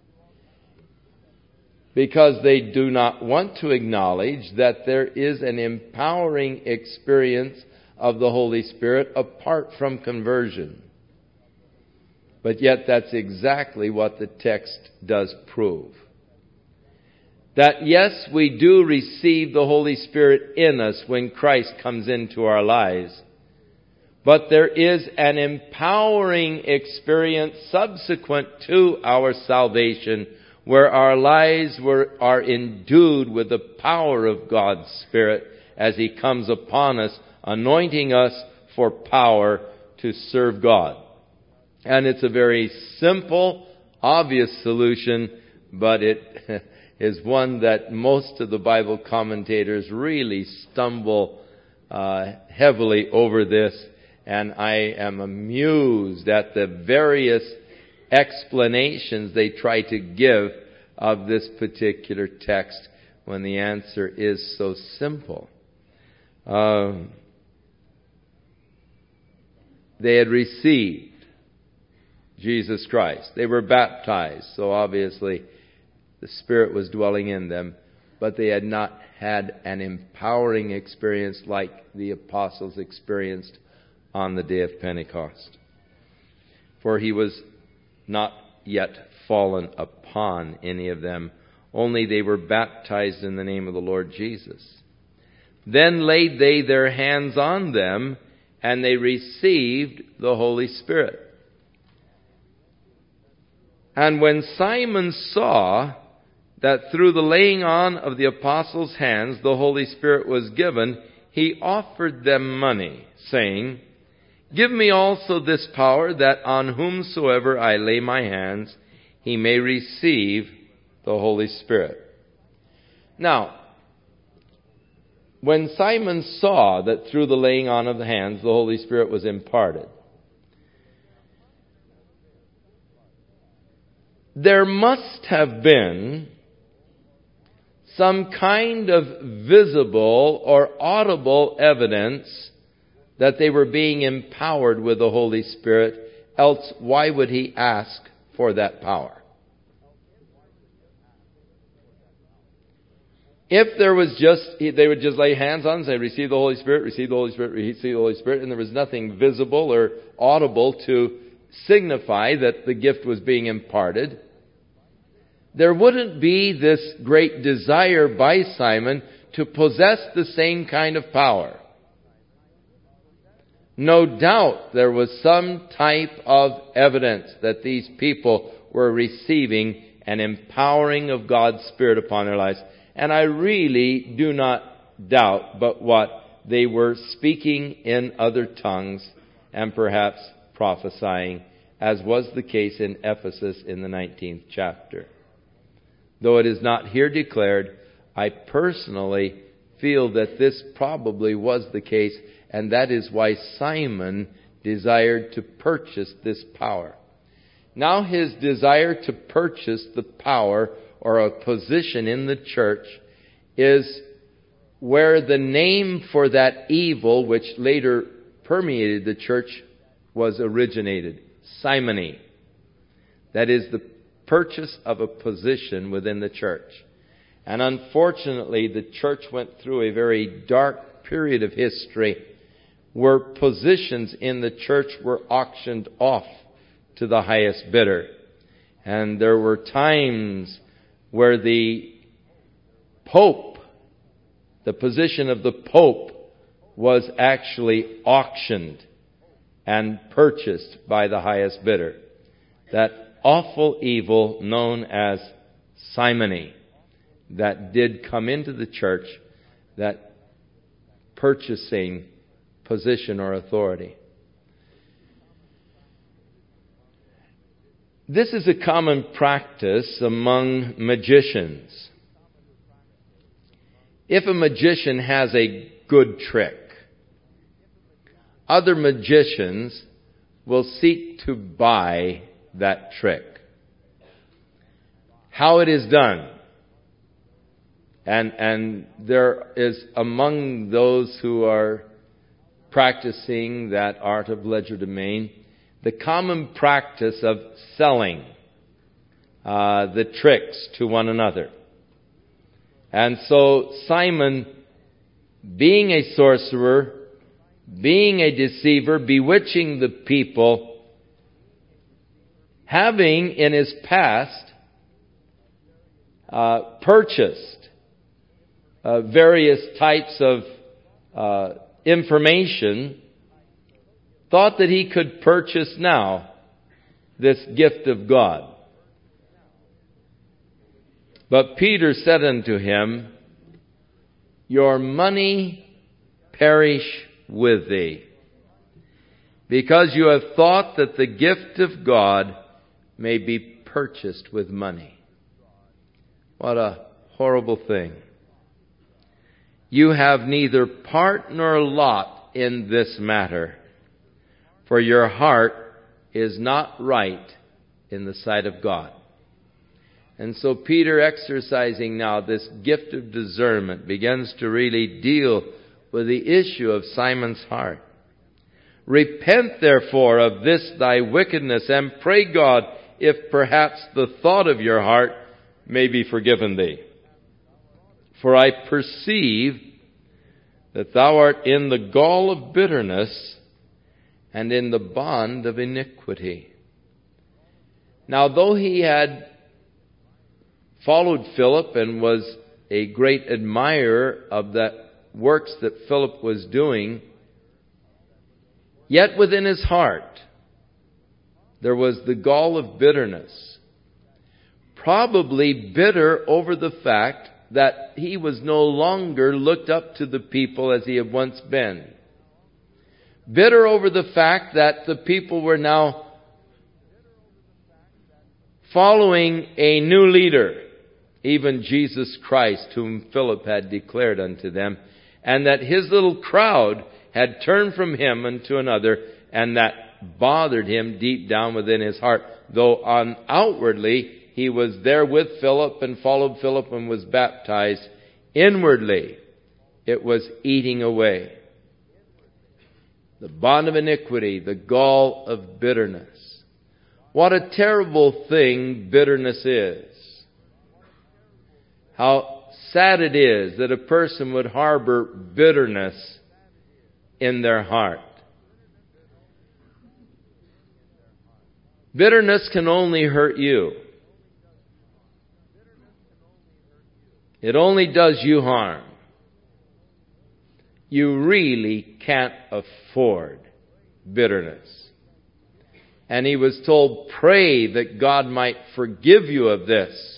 because they do not want to acknowledge that there is an empowering experience of the Holy Spirit apart from conversion. But yet that's exactly what the text does prove. That yes, we do receive the Holy Spirit in us when Christ comes into our lives. But there is an empowering experience subsequent to our salvation, where our lives were, are endued with the power of God's Spirit as He comes upon us, anointing us for power to serve God. And it's a very simple, obvious solution, but it is one that most of the Bible commentators really stumble uh, heavily over this. And I am amused at the various explanations they try to give of this particular text when the answer is so simple. Um, they had received Jesus Christ. They were baptized, so obviously the Spirit was dwelling in them, but they had not had an empowering experience like the apostles experienced on the day of Pentecost. For He was not yet fallen upon any of them, only they were baptized in the name of the Lord Jesus. Then laid they their hands on them, and they received the Holy Spirit. And when Simon saw that through the laying on of the apostles' hands the Holy Spirit was given, he offered them money, saying, "Give me also this power, that on whomsoever I lay my hands, he may receive the Holy Spirit." Now, when Simon saw that through the laying on of the hands the Holy Spirit was imparted, there must have been some kind of visible or audible evidence that they were being empowered with the Holy Spirit Else, why would he ask for that power? If there was just, they would just lay hands on and say, receive the Holy Spirit, receive the Holy Spirit, receive the Holy Spirit, and there was nothing visible or audible to signify that the gift was being imparted, there wouldn't be this great desire by Simon to possess the same kind of power. No doubt there was some type of evidence that these people were receiving an empowering of God's Spirit upon their lives. And I really do not doubt but what they were speaking in other tongues and perhaps prophesying, as was the case in Ephesus in the nineteenth chapter. Though it is not here declared, I personally feel that this probably was the case, and that is why Simon desired to purchase this power. Now his desire to purchase the power or a position in the church is where the name for that evil, which later permeated the church, was originated. Simony. That is the purchase of a position within the church. And unfortunately, the church went through a very dark period of history where positions in the church were auctioned off to the highest bidder. And there were times where the Pope, the position of the Pope, was actually auctioned and purchased by the highest bidder. That awful evil known as simony that did come into the church, that purchasing position or authority. This is a common practice among magicians. If a magician has a good trick, other magicians will seek to buy that trick. How it is done. And, and there is among those who are practicing that art of legerdemain, the common practice of selling uh, the tricks to one another. And so Simon, being a sorcerer, being a deceiver, bewitching the people, having in his past uh, purchased uh, various types of uh, information, thought that he could purchase now this gift of God. But Peter said unto him, your money perish with thee, because you have thought that the gift of God may be purchased with money. What a horrible thing. You have neither part nor lot in this matter, for your heart is not right in the sight of God. And so Peter, exercising now this gift of discernment, begins to really deal with the issue of Simon's heart. Repent therefore of this thy wickedness, and pray God if perhaps the thought of your heart may be forgiven thee. For I perceive that thou art in the gall of bitterness and in the bond of iniquity. Now, though he had followed Philip and was a great admirer of the works that Philip was doing, yet within his heart there was the gall of bitterness. Probably bitter over the fact that he was no longer looked up to the people as he had once been. Bitter over the fact that the people were now following a new leader, even Jesus Christ, whom Philip had declared unto them, and that his little crowd had turned from him unto another, and that bothered him deep down within his heart. Though on outwardly he was there with Philip and followed Philip and was baptized, inwardly it was eating away. The bond of iniquity, the gall of bitterness. What a terrible thing bitterness is. How sad it is that a person would harbor bitterness in their heart. Bitterness can only hurt you. It only does you harm. You really can't afford bitterness. And he was told, pray that God might forgive you of this.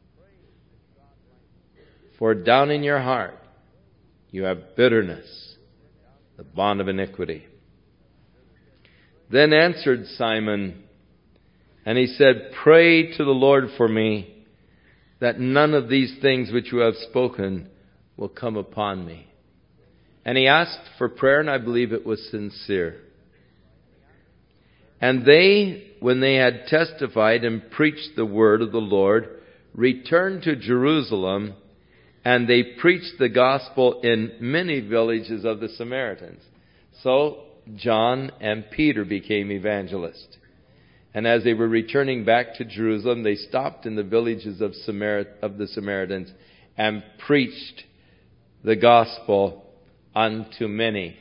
For down in your heart, you have bitterness, the bond of iniquity. Then answered Simon, and he said, pray to the Lord for me, that none of these things which you have spoken will come upon me. And he asked for prayer, and I believe it was sincere. And they, when they had testified and preached the word of the Lord, returned to Jerusalem, and they preached the gospel in many villages of the Samaritans. So John and Peter became evangelists. And as they were returning back to Jerusalem, they stopped in the villages of Samar- of the Samaritans and preached the gospel unto many.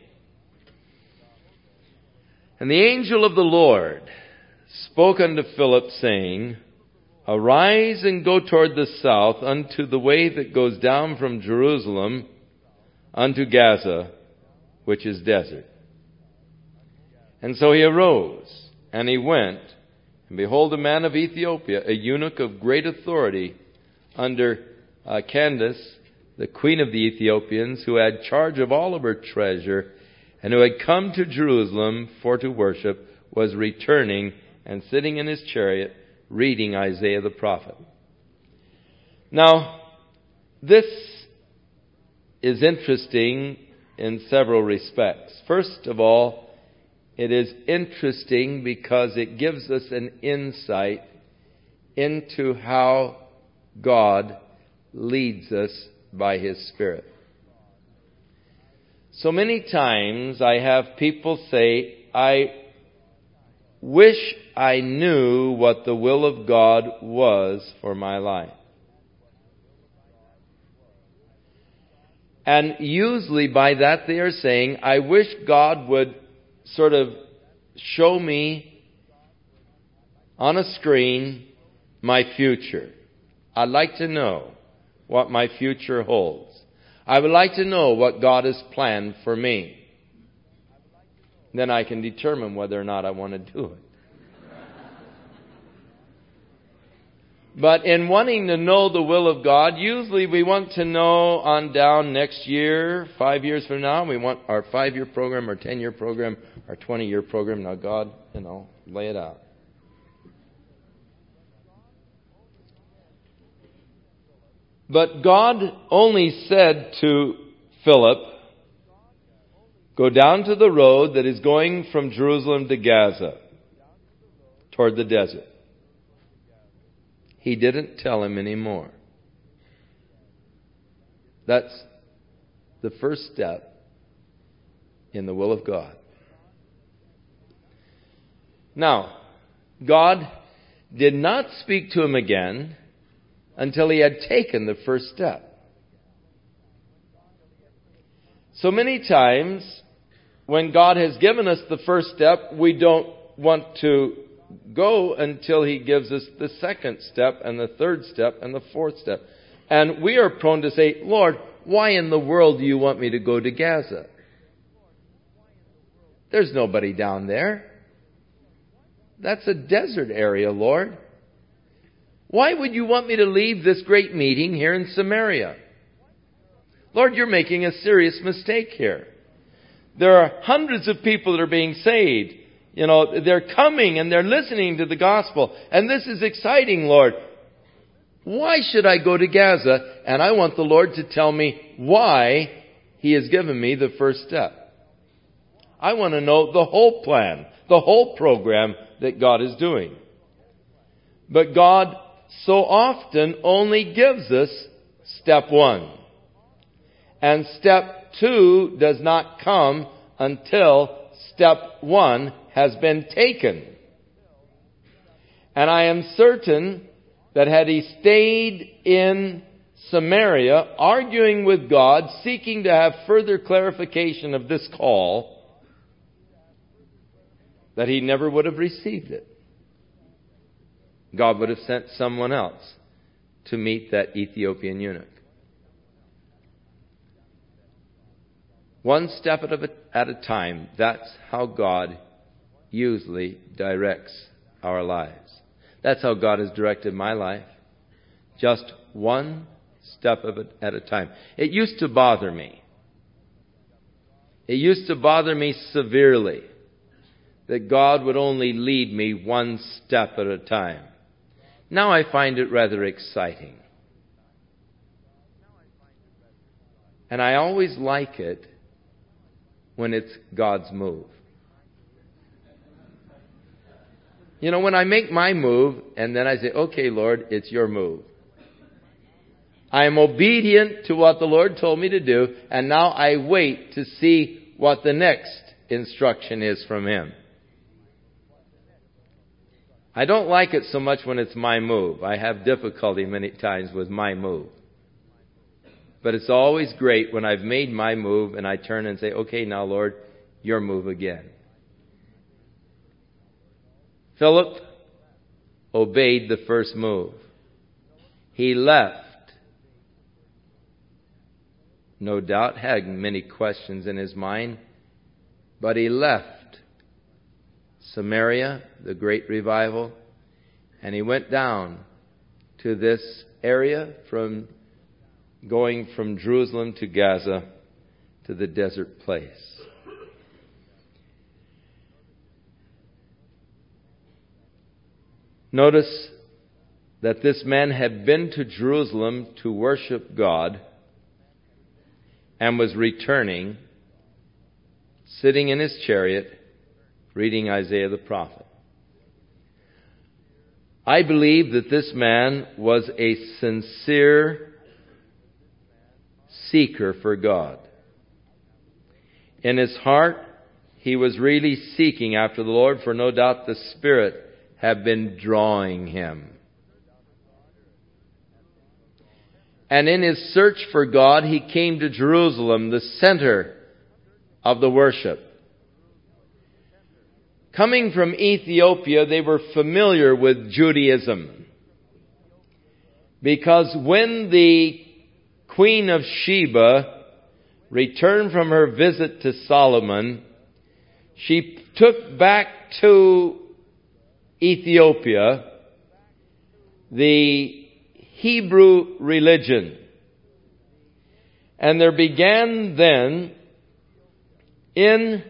And the angel of the Lord spoke unto Philip, saying, arise and go toward the south unto the way that goes down from Jerusalem unto Gaza, which is desert. And so he arose, and he went, and behold, a man of Ethiopia, a eunuch of great authority under uh, Candace, the queen of the Ethiopians, who had charge of all of her treasure, and who had come to Jerusalem for to worship, was returning and sitting in his chariot, reading Isaiah the prophet. Now, this is interesting in several respects. First of all, it is interesting because it gives us an insight into how God leads us by His Spirit. So many times I have people say, I wish I knew what the will of God was for my life. And usually by that they are saying, I wish God would sort of show me on a screen my future. I'd like to know what my future holds. I would like to know what God has planned for me. Then I can determine whether or not I want to do it. But in wanting to know the will of God, usually we want to know on down next year, five years from now. We want our five-year program, our ten-year program, our twenty-year program. Now God, you know, lay it out. But God only said to Philip, go down to the road that is going from Jerusalem to Gaza, toward the desert. He didn't tell him any more. That's the first step in the will of God. Now, God did not speak to him again until he had taken the first step. So many times, when God has given us the first step, we don't want to go until He gives us the second step and the third step and the fourth step. And we are prone to say, Lord, why in the world do you want me to go to Gaza? There's nobody down there. That's a desert area, Lord. Why would you want me to leave this great meeting here in Samaria? Lord, you're making a serious mistake here. There are hundreds of people that are being saved. You know, they're coming and they're listening to the gospel. And this is exciting, Lord. Why should I go to Gaza? And I want the Lord to tell me why He has given me the first step. I want to know the whole plan, the whole program that God is doing. But God so often only gives us step one. And step two does not come until step one has been taken. And I am certain that had he stayed in Samaria, arguing with God, seeking to have further clarification of this call, that he never would have received it. God would have sent someone else to meet that Ethiopian eunuch. One step at a, at a time, that's how God usually directs our lives. That's how God has directed my life. Just one step of it at a time. It used to bother me. It used to bother me severely that God would only lead me one step at a time. Now I find it rather exciting. And I always like it when it's God's move. You know, when I make my move and then I say, okay, Lord, it's your move. I am obedient to what the Lord told me to do, and now I wait to see what the next instruction is from Him. I don't like it so much when it's my move. I have difficulty many times with my move. But it's always great when I've made my move and I turn and say, okay, now Lord, your move again. Philip obeyed the first move. He left. No doubt had many questions in his mind, but he left Samaria, the great revival, and he went down to this area from going from Jerusalem to Gaza to the desert place. Notice that this man had been to Jerusalem to worship God and was returning, sitting in his chariot, reading Isaiah the prophet. I believe that this man was a sincere seeker for God. In his heart, he was really seeking after the Lord, for no doubt the Spirit had been drawing him. And in his search for God, he came to Jerusalem, the center of the worship. Coming from Ethiopia, they were familiar with Judaism. Because when the Queen of Sheba returned from her visit to Solomon, she took back to Ethiopia the Hebrew religion. And there began then in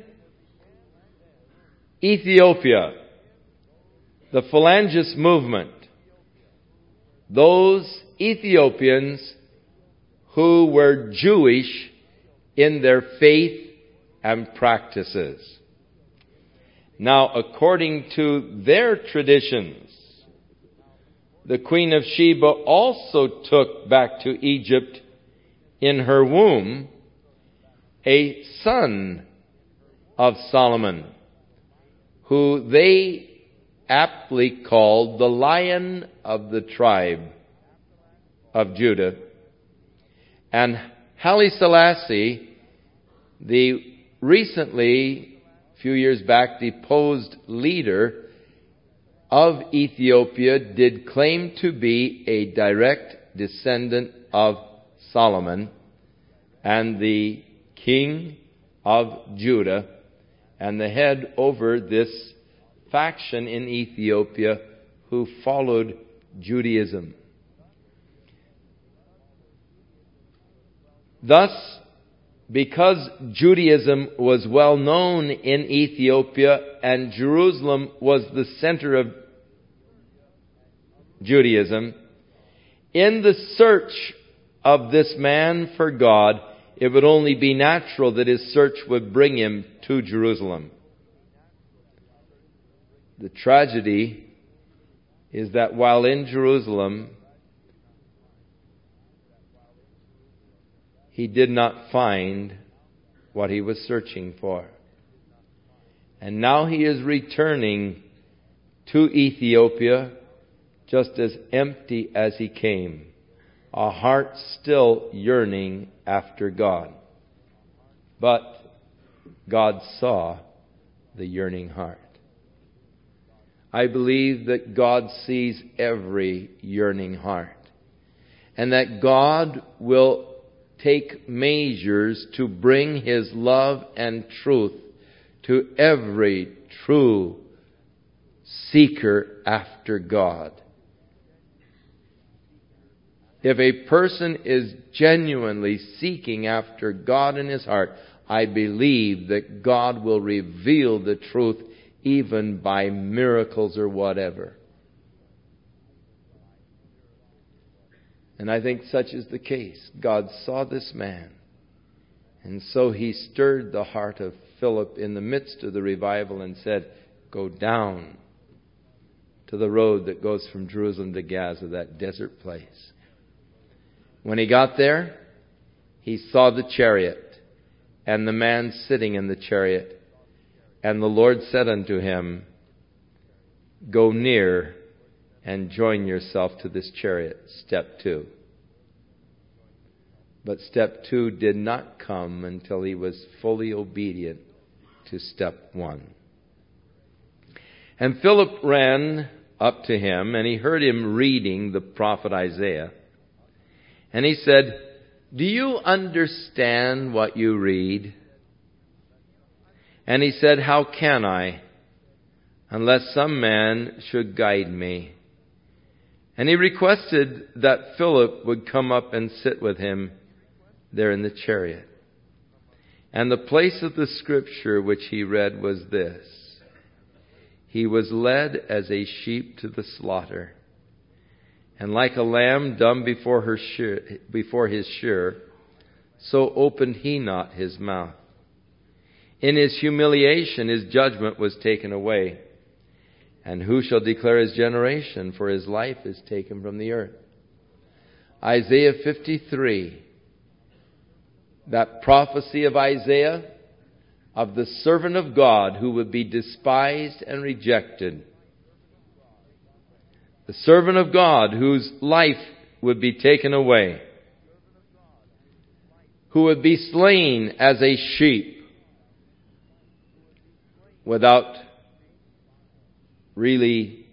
Ethiopia the Phalangist movement. Those Ethiopians who were Jewish in their faith and practices. Now, according to their traditions, the Queen of Sheba also took back to Egypt in her womb a son of Solomon, who they aptly called the Lion of the tribe of Judah. And Haile Selassie, the recently, a few years back, deposed leader of Ethiopia, did claim to be a direct descendant of Solomon and the king of Judah and the head over this faction in Ethiopia who followed Judaism. Thus, because Judaism was well known in Ethiopia and Jerusalem was the center of Judaism, in the search of this man for God, it would only be natural that his search would bring him to Jerusalem. The tragedy is that while in Jerusalem, he did not find what he was searching for. And now he is returning to Ethiopia just as empty as he came, a heart still yearning after God. But God saw the yearning heart. I believe that God sees every yearning heart, and that God will take measures to bring His love and truth to every true seeker after God. If a person is genuinely seeking after God in his heart, I believe that God will reveal the truth even by miracles or whatever. And I think such is the case. God saw this man, and so He stirred the heart of Philip in the midst of the revival and said, "Go down to the road that goes from Jerusalem to Gaza, that desert place." When he got there, he saw the chariot and the man sitting in the chariot. And the Lord said unto him, "Go near and join yourself to this chariot." Step two. But step two did not come until he was fully obedient to step one. And Philip ran up to him, and he heard him reading the prophet Isaiah. And he said, "Do you understand what you read?" And he said, "How can I, unless some man should guide me?" And he requested that Philip would come up and sit with him there in the chariot. And the place of the scripture which he read was this: "He was led as a sheep to the slaughter, and like a lamb dumb before her shear, before his shearer, so opened he not his mouth. In his humiliation his judgment was taken away. And who shall declare his generation? For his life is taken from the earth." Isaiah fifty-three, that prophecy of Isaiah of the servant of God who would be despised and rejected. The servant of God whose life would be taken away, who would be slain as a sheep without really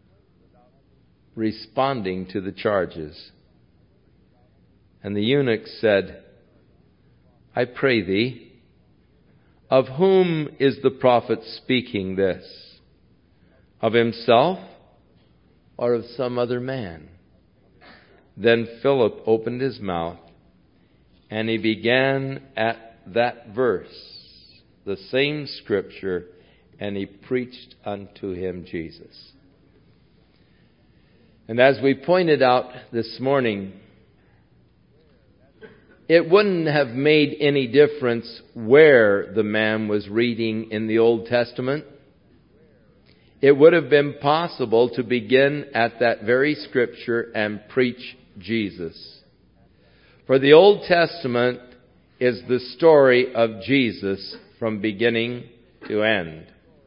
responding to the charges. And the eunuch said, "I pray thee, of whom is the prophet speaking this? Of himself or of some other man?" Then Philip opened his mouth, and he began at that verse, the same scripture, and he preached unto him Jesus. And as we pointed out this morning, it wouldn't have made any difference where the man was reading in the Old Testament. It would have been possible to begin at that very scripture and preach Jesus. For the Old Testament is the story of Jesus from beginning to end.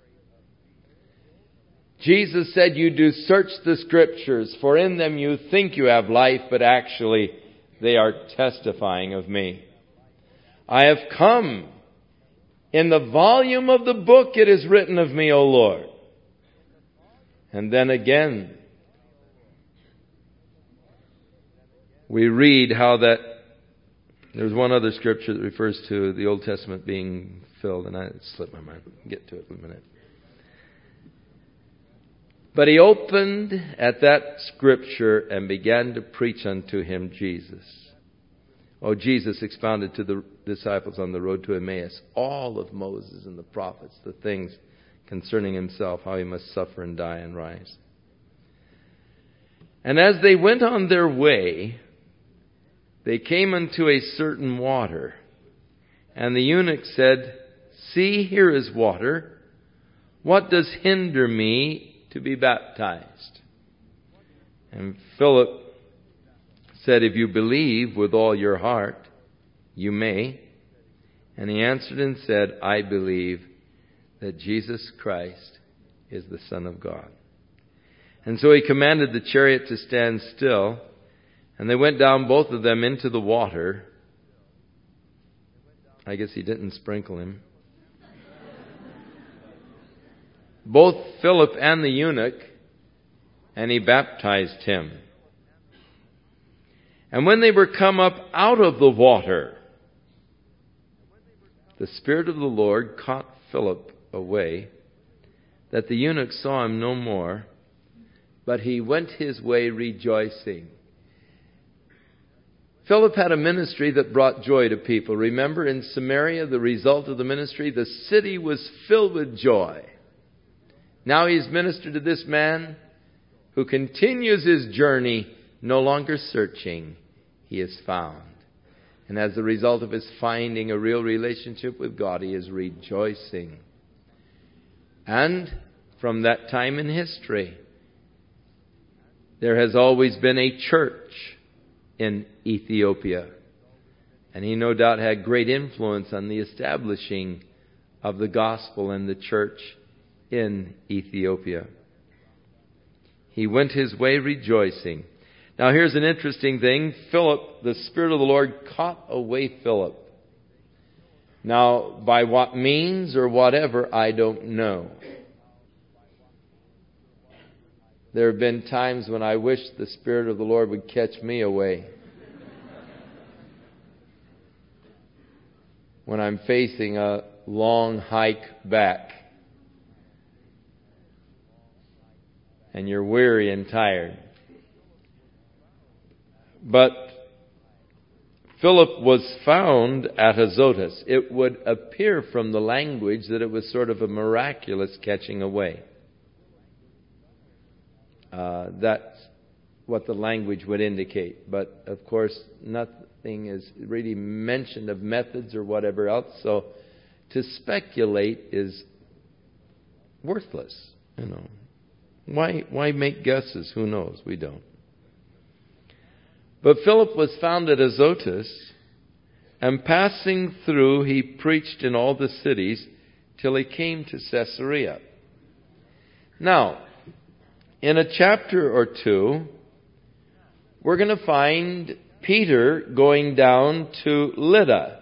Jesus said, "You do search the scriptures, for in them you think you have life, but actually they are testifying of me. I have come. In the volume of the book it is written of me, O Lord." And then again, we read how that there's one other scripture that refers to the Old Testament being filled, and I it slipped my mind. I'll get to it in a minute. But he opened at that scripture and began to preach unto him Jesus. Oh, Jesus expounded to the disciples on the road to Emmaus all of Moses and the prophets, the things concerning himself, how he must suffer and die and rise. And as they went on their way, they came unto a certain water. And the eunuch said, "See, here is water. What does hinder me to be baptized?" And Philip said, "If you believe with all your heart, you may." And he answered and said, "I believe that Jesus Christ is the Son of God. And so he commanded the chariot to stand still, and they went down, both of them, into the water. I guess he didn't sprinkle him. Both Philip and the eunuch, and he baptized him. And when they were come up out of the water, the Spirit of the Lord caught Philip away, that the eunuch saw him no more, but he went his way rejoicing. Philip had a ministry that brought joy to people. Remember, in Samaria, the result of the ministry, the city was filled with joy. Now he's ministered to this man who continues his journey, no longer searching. He is found. And as a result of his finding a real relationship with God, he is rejoicing. And from that time in history, there has always been a church in Ethiopia. And he no doubt had great influence on the establishing of the gospel and the church in Ethiopia. He went his way rejoicing. Now here's an interesting thing. Philip, the Spirit of the Lord caught away Philip. Now, by what means or whatever, I don't know. There have been times when I wish the Spirit of the Lord would catch me away. When I'm facing a long hike back. And you're weary and tired. But Philip was found at Azotus. It would appear from the language that it was sort of a miraculous catching away. Uh, that's what the language would indicate. But, of course, nothing is really mentioned of methods or whatever else. So to speculate is worthless, you know. Why, why make guesses? Who knows? We don't. But Philip was found at Azotus, and passing through, he preached in all the cities till he came to Caesarea. Now, in a chapter or two, we're going to find Peter going down to Lydda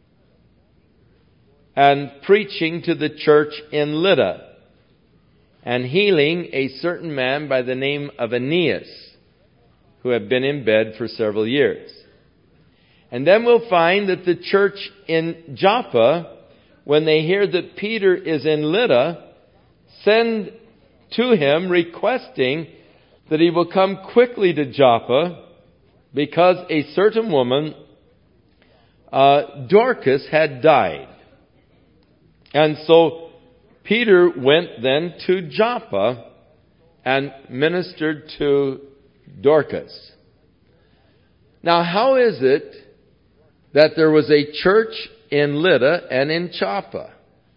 and preaching to the church in Lydda and healing a certain man by the name of Aeneas, who had been in bed for several years. And then we'll find that the church in Joppa, when they hear that Peter is in Lydda, send to him requesting that he will come quickly to Joppa, because a certain woman, uh, Dorcas, had died. And so Peter went then to Joppa and ministered to Dorcas. Now, how is it that there was a church in Lydda and in Joppa?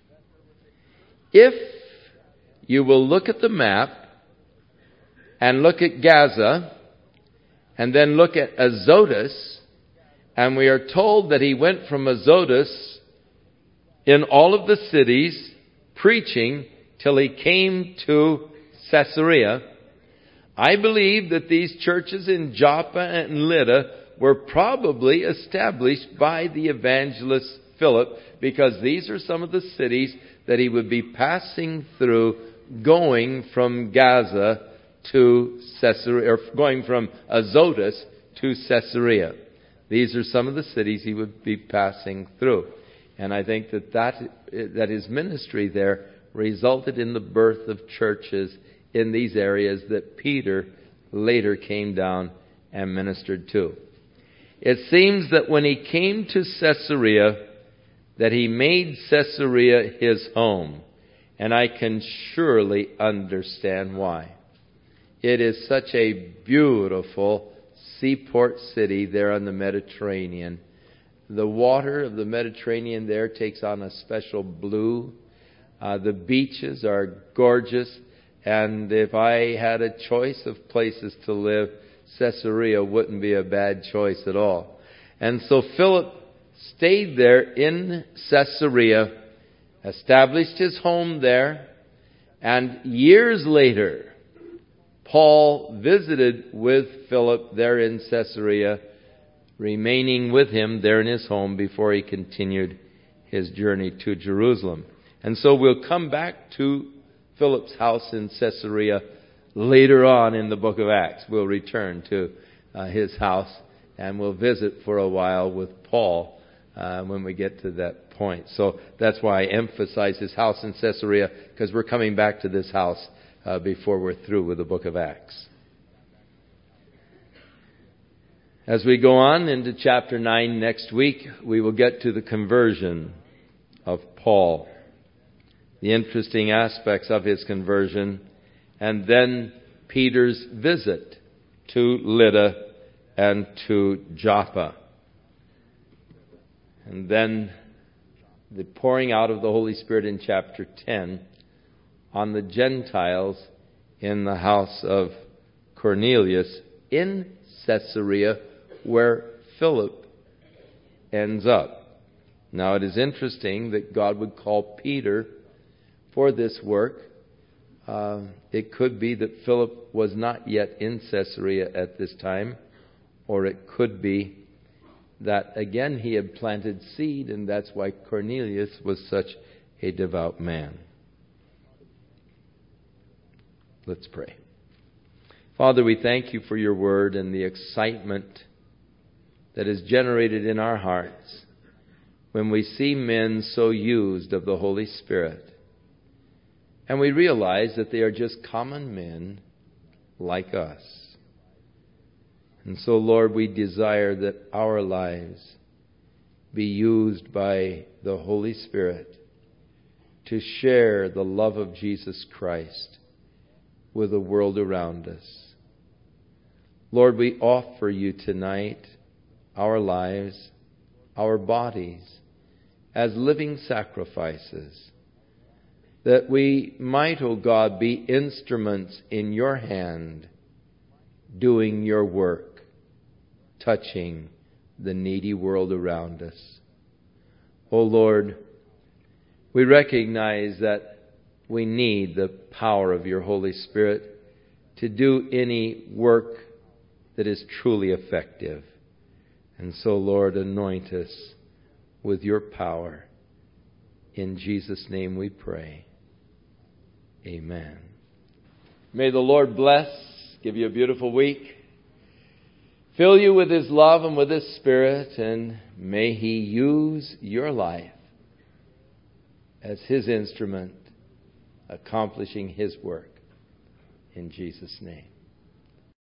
If you will look at the map and look at Gaza and then look at Azotus, and we are told that he went from Azotus in all of the cities preaching till he came to Caesarea. I believe that these churches in Joppa and Lydda were probably established by the evangelist Philip, because these are some of the cities that he would be passing through, going from Gaza to Caesarea, or going from Azotus to Caesarea. These are some of the cities he would be passing through. And I think that that, that his ministry there resulted in the birth of churches in these areas that Peter later came down and ministered to. It seems that when he came to Caesarea, that he made Caesarea his home. And I can surely understand why. It is such a beautiful seaport city there on the Mediterranean. The water of the Mediterranean there takes on a special blue. Uh, the beaches are gorgeous. And if I had a choice of places to live, Caesarea wouldn't be a bad choice at all. And so Philip stayed there in Caesarea established his home there, and years later, Paul visited with Philip there in Caesarea, remaining with him there in his home before he continued his journey to Jerusalem. And so we'll come back to Philip's house in Caesarea later on in the book of Acts. We'll return to uh, his house and we'll visit for a while with Paul uh, when we get to that point. So that's why I emphasize his house in Caesarea, because we're coming back to this house uh, before we're through with the book of Acts. As we go on into chapter nine next week, we will get to the conversion of Paul, the interesting aspects of his conversion, and then Peter's visit to Lydda and to Joppa. And then the pouring out of the Holy Spirit in chapter ten on the Gentiles in the house of Cornelius in Caesarea, where Philip ends up. Now it is interesting that God would call Peter for this work. Uh, it could be that Philip was not yet in Caesarea at this time, or it could be that again he had planted seed, and that's why Cornelius was such a devout man. Let's pray. Father, we thank you for your word and the excitement that is generated in our hearts when we see men so used of the Holy Spirit. And we realize that they are just common men like us. And so, Lord, we desire that our lives be used by the Holy Spirit to share the love of Jesus Christ with the world around us. Lord, we offer you tonight our lives, our bodies, as living sacrifices, that we might, O God, be instruments in your hand, doing your work, touching the needy world around us. O Lord, we recognize that we need the power of your Holy Spirit to do any work that is truly effective. And so, Lord, anoint us with your power. In Jesus' name we pray. Amen. May the Lord bless, give you a beautiful week, fill you with His love and with His Spirit, and may He use your life as His instrument, accomplishing His work. In Jesus' name.